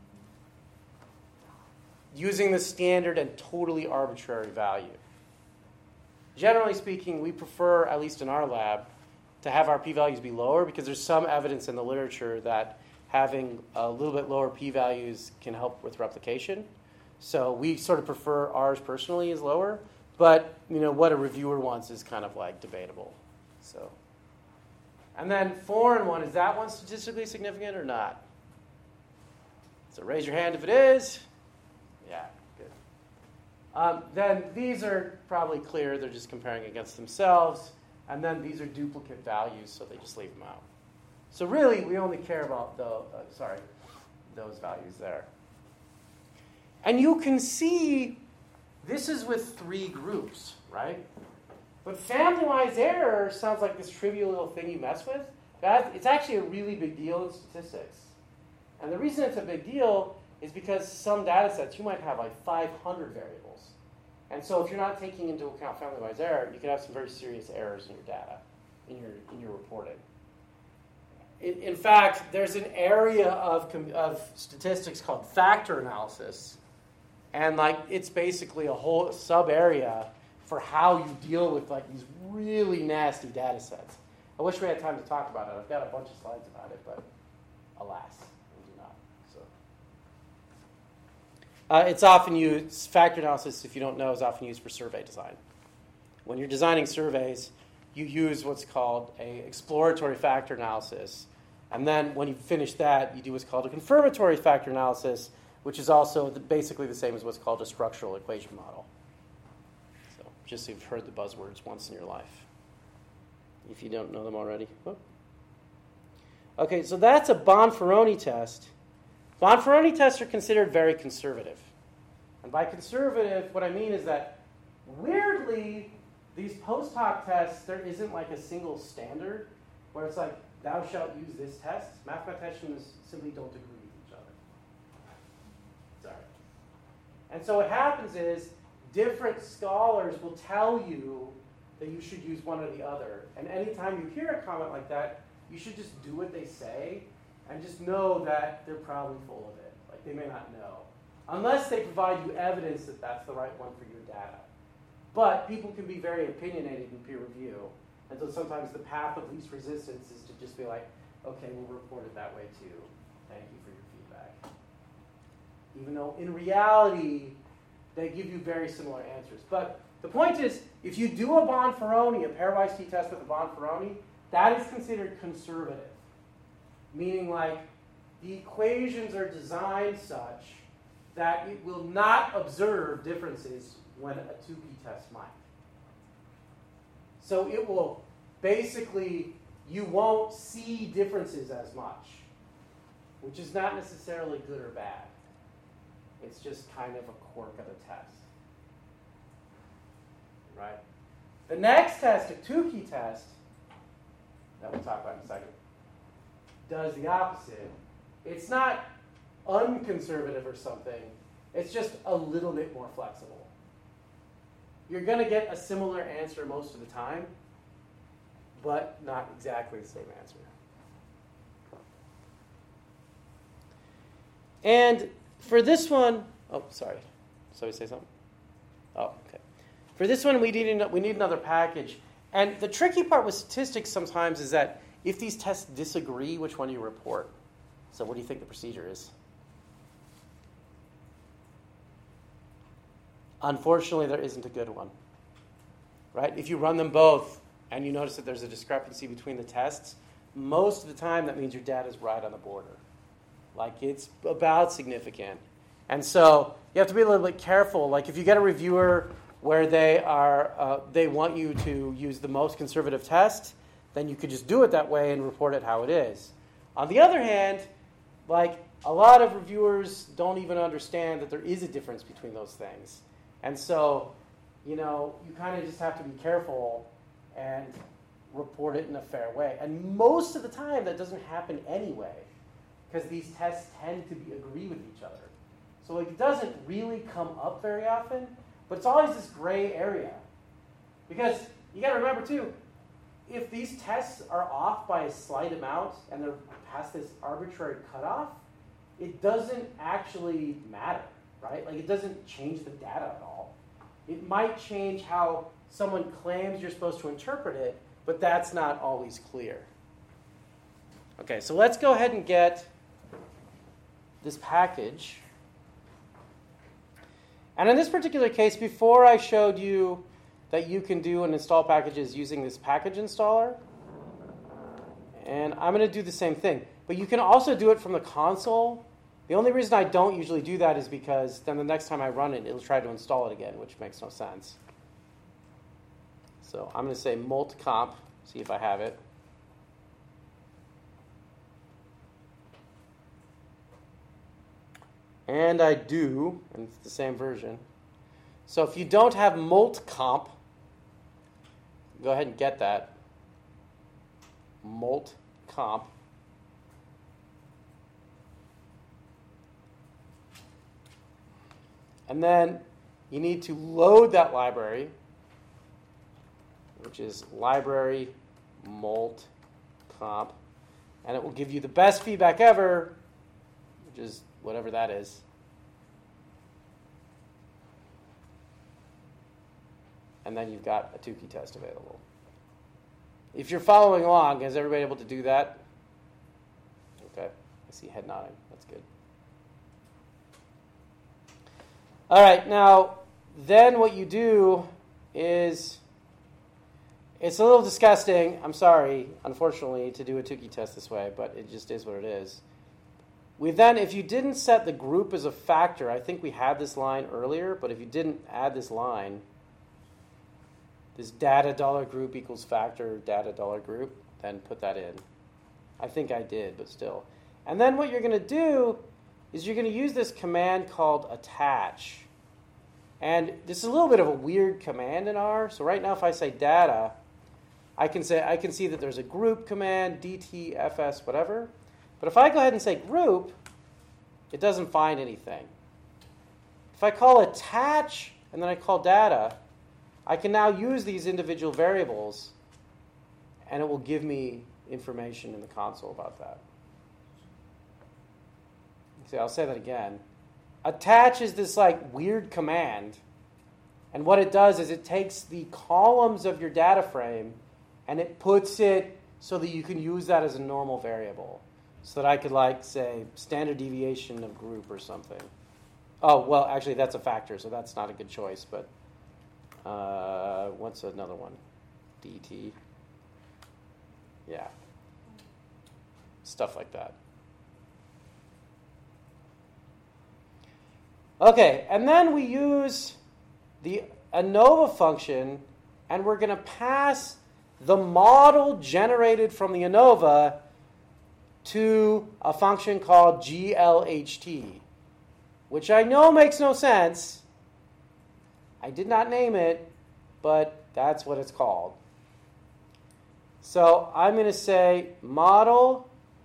S1: Using the standard and totally arbitrary value. Generally speaking, we prefer, at least in our lab, to have our p-values be lower because there's some evidence in the literature that having a little bit lower p-values can help with replication. So we sort of prefer ours personally as lower. But, what a reviewer wants is kind of like debatable. So, and then foreign one, is that one statistically significant or not? So raise your hand if it is. Yeah, good. Then these are probably clear. They're just comparing against themselves. And then these are duplicate values, so they just leave them out. So really, we only care about those values there. And you can see this is with 3 groups, right? But family-wise error sounds like this trivial little thing you mess with. It's actually a really big deal in statistics. And the reason it's a big deal is because some data sets, you might have like 500 variables. And so if you're not taking into account family-wise error, you can have some very serious errors in your data, in your reporting. In fact, there's an area of statistics called factor analysis. And like it's basically a whole sub-area for how you deal with like these really nasty data sets. I wish we had time to talk about it. I've got a bunch of slides about it, but alas, we do not. So, it's often used, factor analysis, if you don't know, is often used for survey design. When you're designing surveys, you use what's called an exploratory factor analysis. And then when you finish that, you do what's called a confirmatory factor analysis, which is also basically the same as what's called a structural equation model. So just so you've heard the buzzwords once in your life, if you don't know them already. Oh. Okay, so that's a Bonferroni test. Bonferroni tests are considered very conservative. And by conservative, what I mean is that, weirdly, these post hoc tests, there isn't like a single standard where it's like, thou shalt use this test. Mathematicians simply don't agree with each other. Sorry. And so what happens is different scholars will tell you that you should use one or the other. And anytime you hear a comment like that, you should just do what they say and just know that they're probably full of it. Like they may not know. Unless they provide you evidence that that's the right one for your data. But people can be very opinionated in peer review. And so sometimes the path of least resistance is to just be like, okay, we'll report it that way too. Thank you for your feedback. Even though in reality, they give you very similar answers. But the point is, if you do a Bonferroni, a pairwise t-test with a Bonferroni, that is considered conservative. Meaning like the equations are designed such that it will not observe differences when a 2p test might. So it will basically, you won't see differences as much, which is not necessarily good or bad. It's just kind of a quirk of the test. Right? The next test, a Tukey test, that we'll talk about in a second, does the opposite. It's not unconservative or something. It's just a little bit more flexible. You're going to get a similar answer most of the time, but not exactly the same answer. And for this one, oh, sorry. Somebody say something? Oh, okay. For this one, we need another package. And the tricky part with statistics sometimes is that if these tests disagree, which one do you report? So what do you think the procedure is? Unfortunately, there isn't a good one. Right? If you run them both and you notice that there's a discrepancy between the tests, most of the time that means your data is right on the border. Like it's about significant. And so you have to be a little bit careful. Like if you get a reviewer where they want you to use the most conservative test, then you could just do it that way and report it how it is. On the other hand, like a lot of reviewers don't even understand that there is a difference between those things. And so, you kind of just have to be careful and report it in a fair way. And most of the time that doesn't happen anyway, because these tests tend to agree with each other. So it doesn't really come up very often, but it's always this gray area. Because you got to remember too, if these tests are off by a slight amount and they're past this arbitrary cutoff, it doesn't actually matter, right? Like it doesn't change the data at all. It might change how someone claims you're supposed to interpret it, but that's not always clear. Okay, so let's go ahead and get this package. And in this particular case, before I showed you that you can do and install packages using this package installer. And I'm going to do the same thing. But you can also do it from the console. The only reason I don't usually do that is because then the next time I run it, it'll try to install it again, which makes no sense. So I'm going to say multcomp, see if I have it. And I do, and it's the same version. So if you don't have multcomp, go ahead and get that. Multcomp. And then you need to load that library, which is library multcomp. And it will give you the best feedback ever, which is whatever that is. And then you've got a Tukey test available. If you're following along, is everybody able to do that? Okay, I see head nodding. That's good. All right, now, then what you do is, it's a little disgusting, I'm sorry, unfortunately, to do a Tukey test this way, but it just is what it is. We then, if you didn't set the group as a factor, I think we had this line earlier, but if you didn't add this line, this data $group equals factor data $group, then put that in. I think I did, but still. And then what you're going to do is you're going to use this command called attach. And this is a little bit of a weird command in R. So right now if I say data, I can see that there's a group command, dt, fs, whatever. But if I go ahead and say group, it doesn't find anything. If I call attach and then I call data, I can now use these individual variables and it will give me information in the console about that. See, I'll say that again. Attach is this like weird command, and what it does is it takes the columns of your data frame and it puts it so that you can use that as a normal variable. So that I could like say standard deviation of group or something. Oh, well, actually that's a factor, so that's not a good choice, but what's another one? DT. Yeah. Stuff like that. Okay, and then we use the ANOVA function, and we're going to pass the model generated from the ANOVA to a function called GLHT, which I know makes no sense. I did not name it, but that's what it's called. So I'm going to say model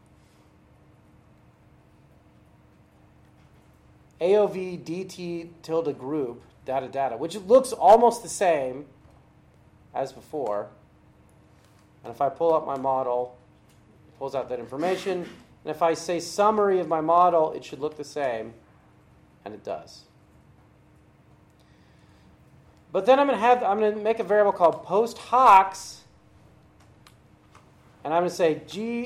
S1: AOV dt tilde group data data, which looks almost the same as before. And if I pull up my model, it pulls out that information. And if I say summary of my model, it should look the same, and it does. But then I'm going to make a variable called post hocs, and I'm going to say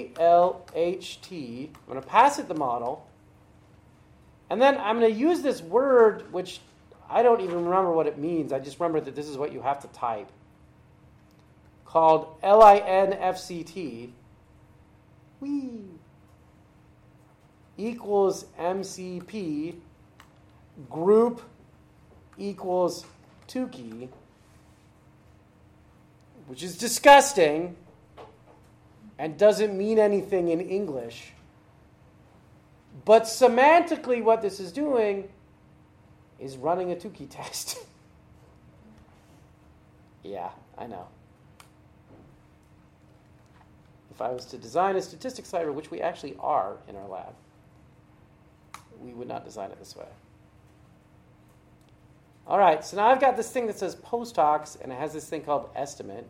S1: GLHT. I'm going to pass it the model. And then I'm going to use this word, which I don't even remember what it means. I just remember that this is what you have to type, called linfct equals MCP group equals Tukey, which is disgusting and doesn't mean anything in English. But semantically, what this is doing is running a Tukey test. Yeah, I know. If I was to design a statistics library, which we actually are in our lab, we would not design it this way. All right, so now I've got this thing that says post hocs, and it has this thing called estimate.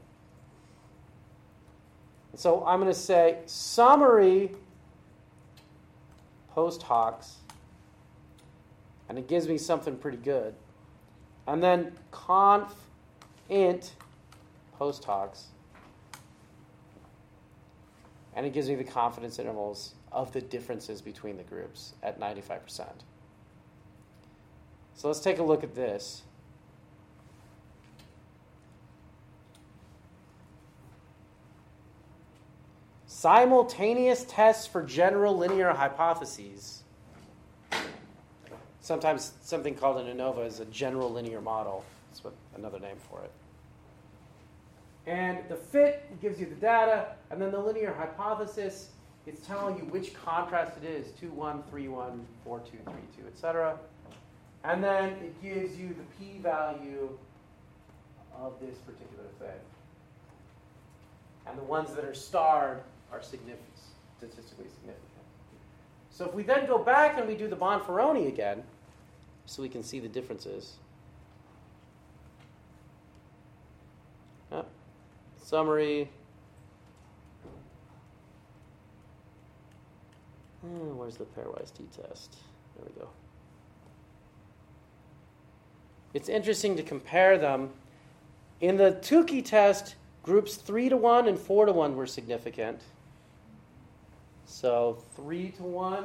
S1: And so I'm going to say summary post hocs, and it gives me something pretty good. And then conf int post hocs, and it gives me the confidence intervals of the differences between the groups at 95%. So let's take a look at this. Simultaneous tests for general linear hypotheses. Sometimes something called an ANOVA is a general linear model. That's what another name for it. And the fit gives you the data, and then the linear hypothesis, it's telling you which contrast it is, 2, 1, 3, 1, 4, 2, 3, 2, etc. And then it gives you the p-value of this particular thing. And the ones that are starred are statistically significant. So if we then go back and we do the Bonferroni again, so we can see the differences. Summary. Where's the pairwise t-test? There we go. It's interesting to compare them. In the Tukey test, groups 3 to 1 and 4 to 1 were significant. So 3 to 1,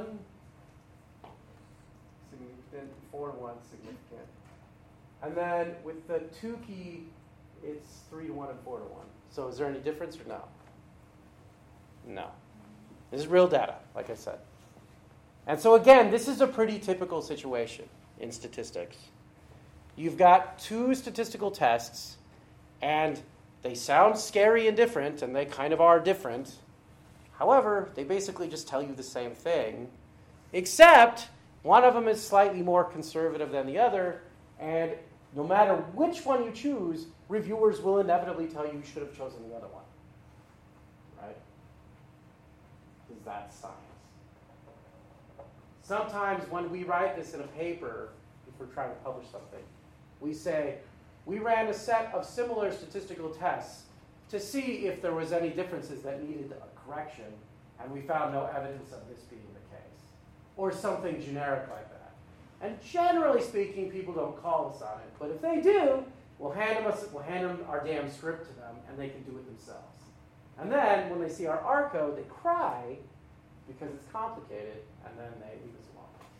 S1: significant, 4 to 1, significant. And then with the Tukey, it's 3 to 1 and 4 to 1. So is there any difference or no? No. This is real data, like I said. And so again, this is a pretty typical situation in statistics. You've got two statistical tests, and they sound scary and different, and they kind of are different. However, they basically just tell you the same thing, except one of them is slightly more conservative than the other, and no matter which one you choose, reviewers will inevitably tell you you should have chosen the other one. Right? Because that's science. Sometimes when we write this in a paper, if we're trying to publish something, we say, we ran a set of similar statistical tests to see if there was any differences that needed a correction, and we found no evidence of this being the case. Or something generic like that. And generally speaking, people don't call us on it. But if they do, we'll hand them our damn script to them, and they can do it themselves. And then, when they see our R code, they cry because it's complicated, and then they leave us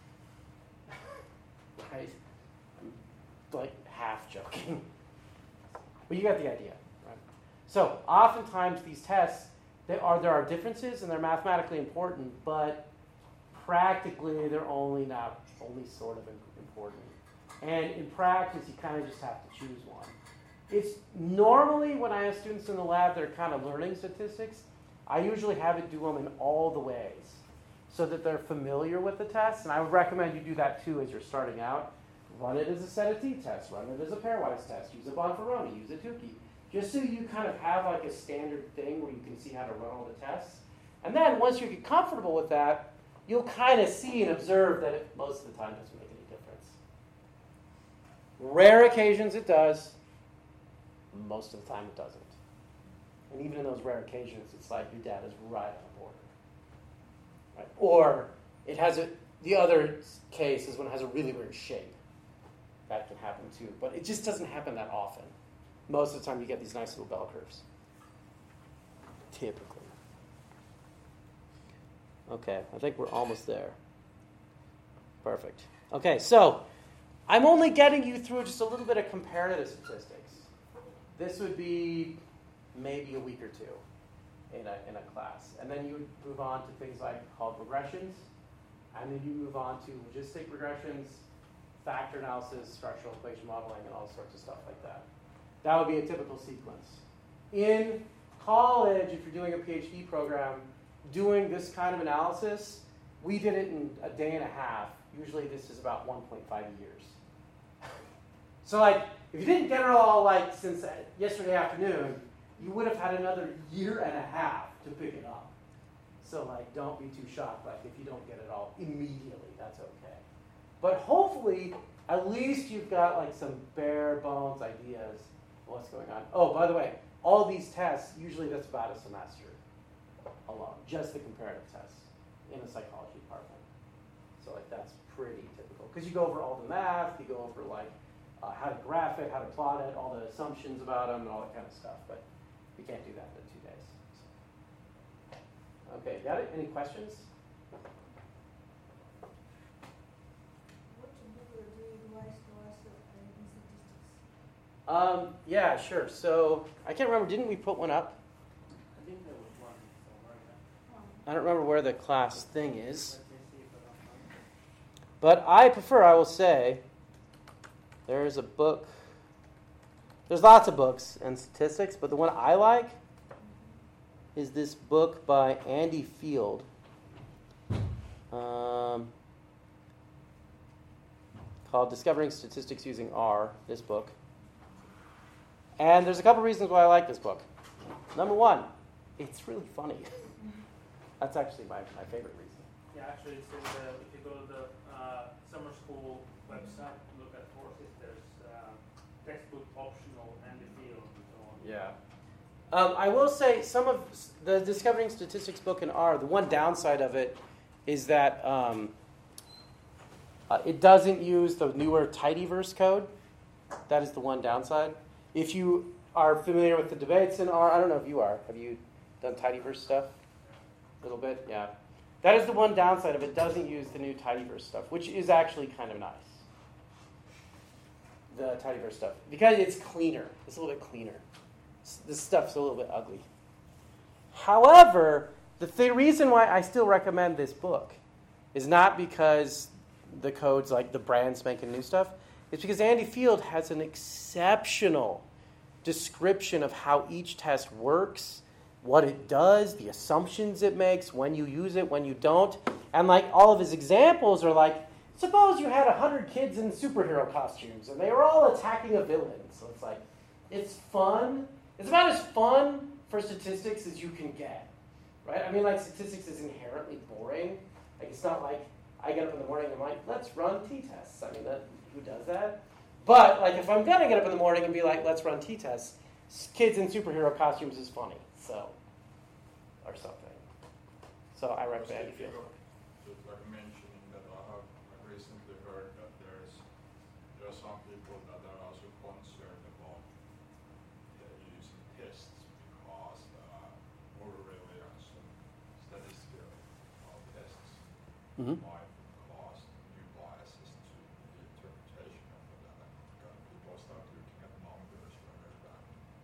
S1: alone. Right? I'm like half joking. But you get the idea, right? So, oftentimes these tests, there are differences, and they're mathematically important, but practically they're only sort of important. And in practice, you kind of just have to choose one. It's normally, when I have students in the lab that are kind of learning statistics, I usually have it do them in all the ways so that they're familiar with the test. And I would recommend you do that too as you're starting out. Run it as a set of t-tests. Run it as a pairwise test. Use a Bonferroni. Use a Tukey. Just so you kind of have like a standard thing where you can see how to run all the tests. And then once you get comfortable with that, you'll kind of see and observe that it most of the time doesn't make any difference. Rare occasions it does. Most of the time it doesn't. And even in those rare occasions, it's like your data's right on the border. Right? Or it has the other case is when it has a really weird shape. That can happen too. But it just doesn't happen that often. Most of the time you get these nice little bell curves. Typically. Okay, I think we're almost there. Perfect. Okay, so I'm only getting you through just a little bit of comparative statistics. This would be maybe a week or two in a class. And then you would move on to things like called regressions. And then you move on to logistic regressions, factor analysis, structural equation modeling, and all sorts of stuff like that. That would be a typical sequence. In college, if you're doing a PhD program, doing this kind of analysis, we did it in a day and a half. Usually this is about 1.5 years. So like, if you didn't get it all like since yesterday afternoon, you would have had another year and a half to pick it up. So like, don't be too shocked like if you don't get it all immediately, that's okay. But hopefully, at least you've got like some bare bones ideas of what's going on. Oh, by the way, all these tests, usually that's about a semester alone, just the comparative tests in a psychology department. So like that's pretty typical. Because you go over all the math, you go over like how to graph it, how to plot it, all the assumptions about them, and all that kind of stuff. But you can't do that in 2 days. So. Okay, got it? Any questions? Yeah, sure. So I can't remember. Didn't we put one up?
S5: I think there was one already.
S1: I don't remember where the class thing is.
S6: Let me see if I can find it.
S1: But I will say, there's a book. There's lots of books and statistics, but the one I like is this book by Andy Field. Called Discovering Statistics Using R, this book. And there's a couple reasons why I like this book. Number one, it's really funny. That's actually my favorite reason.
S6: Yeah, actually, it's in the, if you go to the summer school website, look at courses, there's textbook optional and the field and so on.
S1: Yeah. I will say some of the Discovering Statistics book in R, the one downside of it is that it doesn't use the newer tidyverse code. That is the one downside. If you are familiar with the debates in R, I don't know if you are. Have you done tidyverse stuff? A little bit? Yeah. That is the one downside of it. It doesn't use the new tidyverse stuff, which is actually kind of nice. The tidyverse stuff. Because it's cleaner. It's a little bit cleaner. This stuff's a little bit ugly. However, the reason why I still recommend this book is not because the code's like the brand spanking new stuff. It's because Andy Field has an exceptional description of how each test works, what it does, the assumptions it makes, when you use it, when you don't. And like all of his examples are like, suppose you had 100 kids in superhero costumes and they were all attacking a villain. So it's like, it's fun. It's about as fun for statistics as you can get, right? I mean, like, statistics is inherently boring. Like, it's not like I get up in the morning and I'm like, let's run t-tests. I mean, who does that? But, like, if I'm going to get up in the morning and be like, let's run t-tests, kids in superhero costumes is funny, so, or something. So I recommend Andy Field.
S5: Just like mentioning that I have recently heard that there are some people that are also concerned about using tests because over-reliance on statistical tests might cause new biases to the interpretation of the data. People start looking at numbers rather than.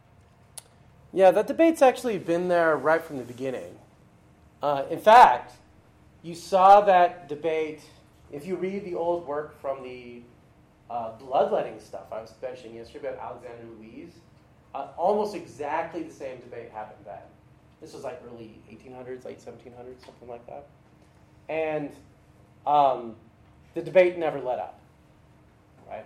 S1: Yeah, that debate's actually been there right from the beginning. In fact, you saw that debate, if you read the old work from the bloodletting stuff I was mentioning yesterday about Alexander Ruiz, almost exactly the same debate happened then. This was like early 1800s, late 1700s, something like that. And the debate never let up, right?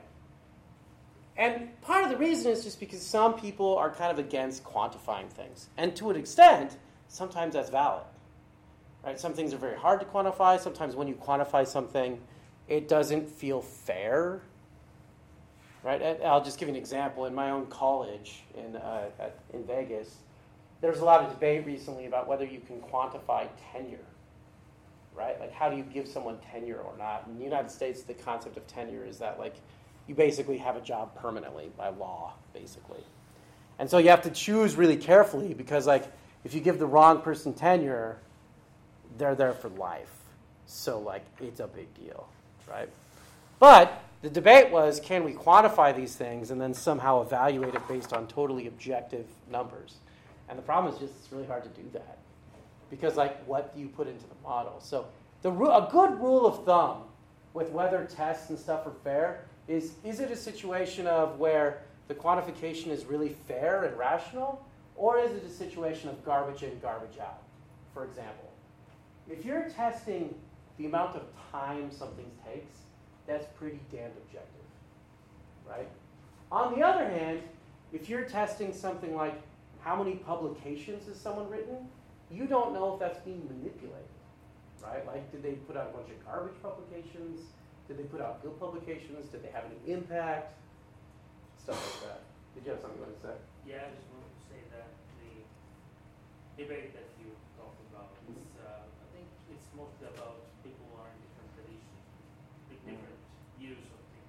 S1: And part of the reason is just because some people are kind of against quantifying things. And to an extent, sometimes that's valid. Right? Some things are very hard to quantify. Sometimes when you quantify something, it doesn't feel fair. Right? I'll just give you an example. In my own college in Vegas, there was a lot of debate recently about whether you can quantify tenure. Right? Like, how do you give someone tenure or not? In the United States, the concept of tenure is that, like, you basically have a job permanently by law, basically. And so you have to choose really carefully because, like, if you give the wrong person tenure, they're there for life. So, like, it's a big deal, right? But the debate was, can we quantify these things and then somehow evaluate it based on totally objective numbers? And the problem is just it's really hard to do that. Because, like, what do you put into the model? So a good rule of thumb with whether tests and stuff are fair is it a situation of where the quantification is really fair and rational, or is it a situation of garbage in, garbage out? For example, if you're testing the amount of time something takes, that's pretty damned objective, right? On the other hand, if you're testing something like how many publications has someone written, you don't know if that's being manipulated, right? Like, did they put out a bunch of garbage publications? Did they put out good publications? Did they have any impact? Stuff like that. Did you have something you wanted to say?
S6: Yeah, I just wanted to say that the debate that you talked about is, I think it's mostly about people who are in different traditions, with different views of things.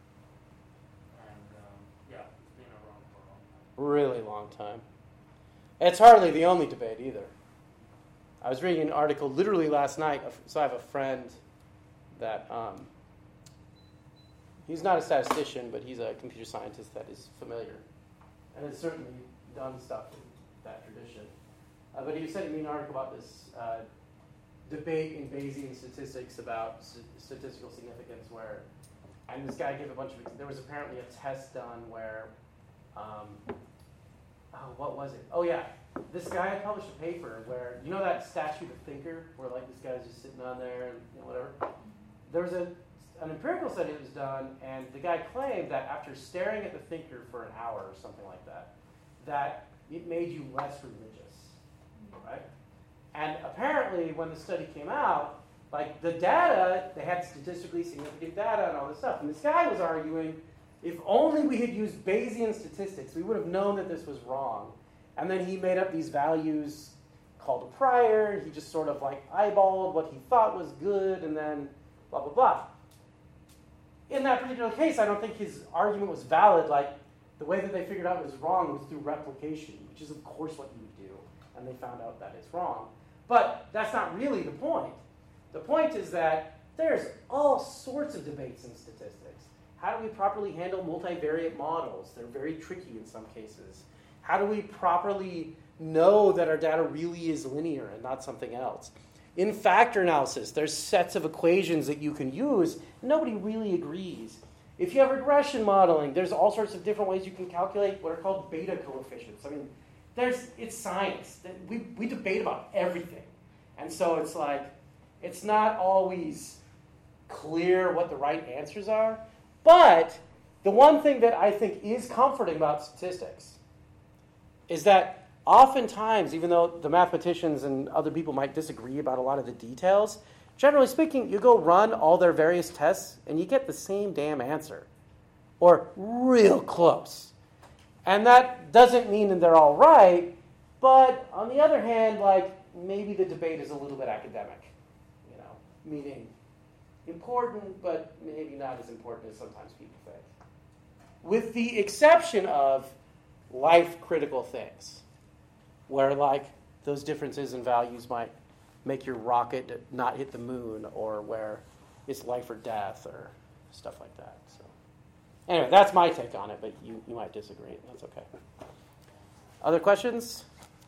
S6: And yeah, it's been around for a long time.
S1: Really long time. It's hardly the only debate either. I was reading an article literally last night. So I have a friend that he's not a statistician, but he's a computer scientist that is familiar and has certainly done stuff in that tradition. But he was sending me an article about this debate in Bayesian statistics about statistical significance where, and this guy gave a bunch of, there was apparently a test done where, what was it? Oh yeah, this guy had published a paper where, you know that statue, the thinker, where like this guy's just sitting on there and whatever? There was an empirical study that was done, and the guy claimed that after staring at the thinker for an hour or something like that, that it made you less religious, right? And apparently, when the study came out, like the data, they had statistically significant data and all this stuff. And this guy was arguing, if only we had used Bayesian statistics, we would have known that this was wrong. And then he made up these values called a prior, and he just sort of like eyeballed what he thought was good, and then blah, blah, blah. In that particular case, I don't think his argument was valid. Like, the way that they figured out it was wrong was through replication, which is, of course, what you would do. And they found out that it's wrong. But that's not really the point. The point is that there's all sorts of debates in statistics. How do we properly handle multivariate models? They're very tricky in some cases. How do we properly know that our data really is linear and not something else? In factor analysis, there's sets of equations that you can use. Nobody really agrees. If you have regression modeling, there's all sorts of different ways you can calculate what are called beta coefficients. I mean, it's science. We debate about everything. And so it's like, it's not always clear what the right answers are. But the one thing that I think is comforting about statistics is that oftentimes, even though the mathematicians and other people might disagree about a lot of the details, generally speaking, you go run all their various tests and you get the same damn answer. Or real close. And that doesn't mean that they're all right, but on the other hand, like, maybe the debate is a little bit academic, meaning important, but maybe not as important as sometimes people think. With the exception of life-critical things, where, like, those differences in values might make your rocket not hit the moon, or where it's life or death, or stuff like that. So, anyway, that's my take on it, but you might disagree. That's okay. Other questions?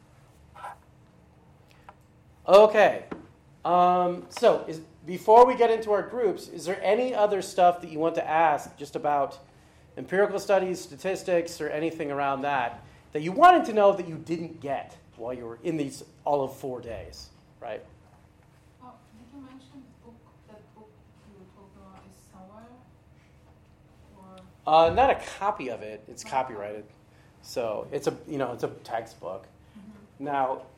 S1: Okay. So, before we get into our groups, is there any other stuff that you want to ask just about empirical studies, statistics, or anything around that you wanted to know that you didn't get while you were in these all of 4 days, right?
S2: Did you mention that book you were talking about is somewhere? Or
S1: Not a copy of it. It's copyrighted. So it's a textbook.
S2: Mm-hmm.
S1: Now,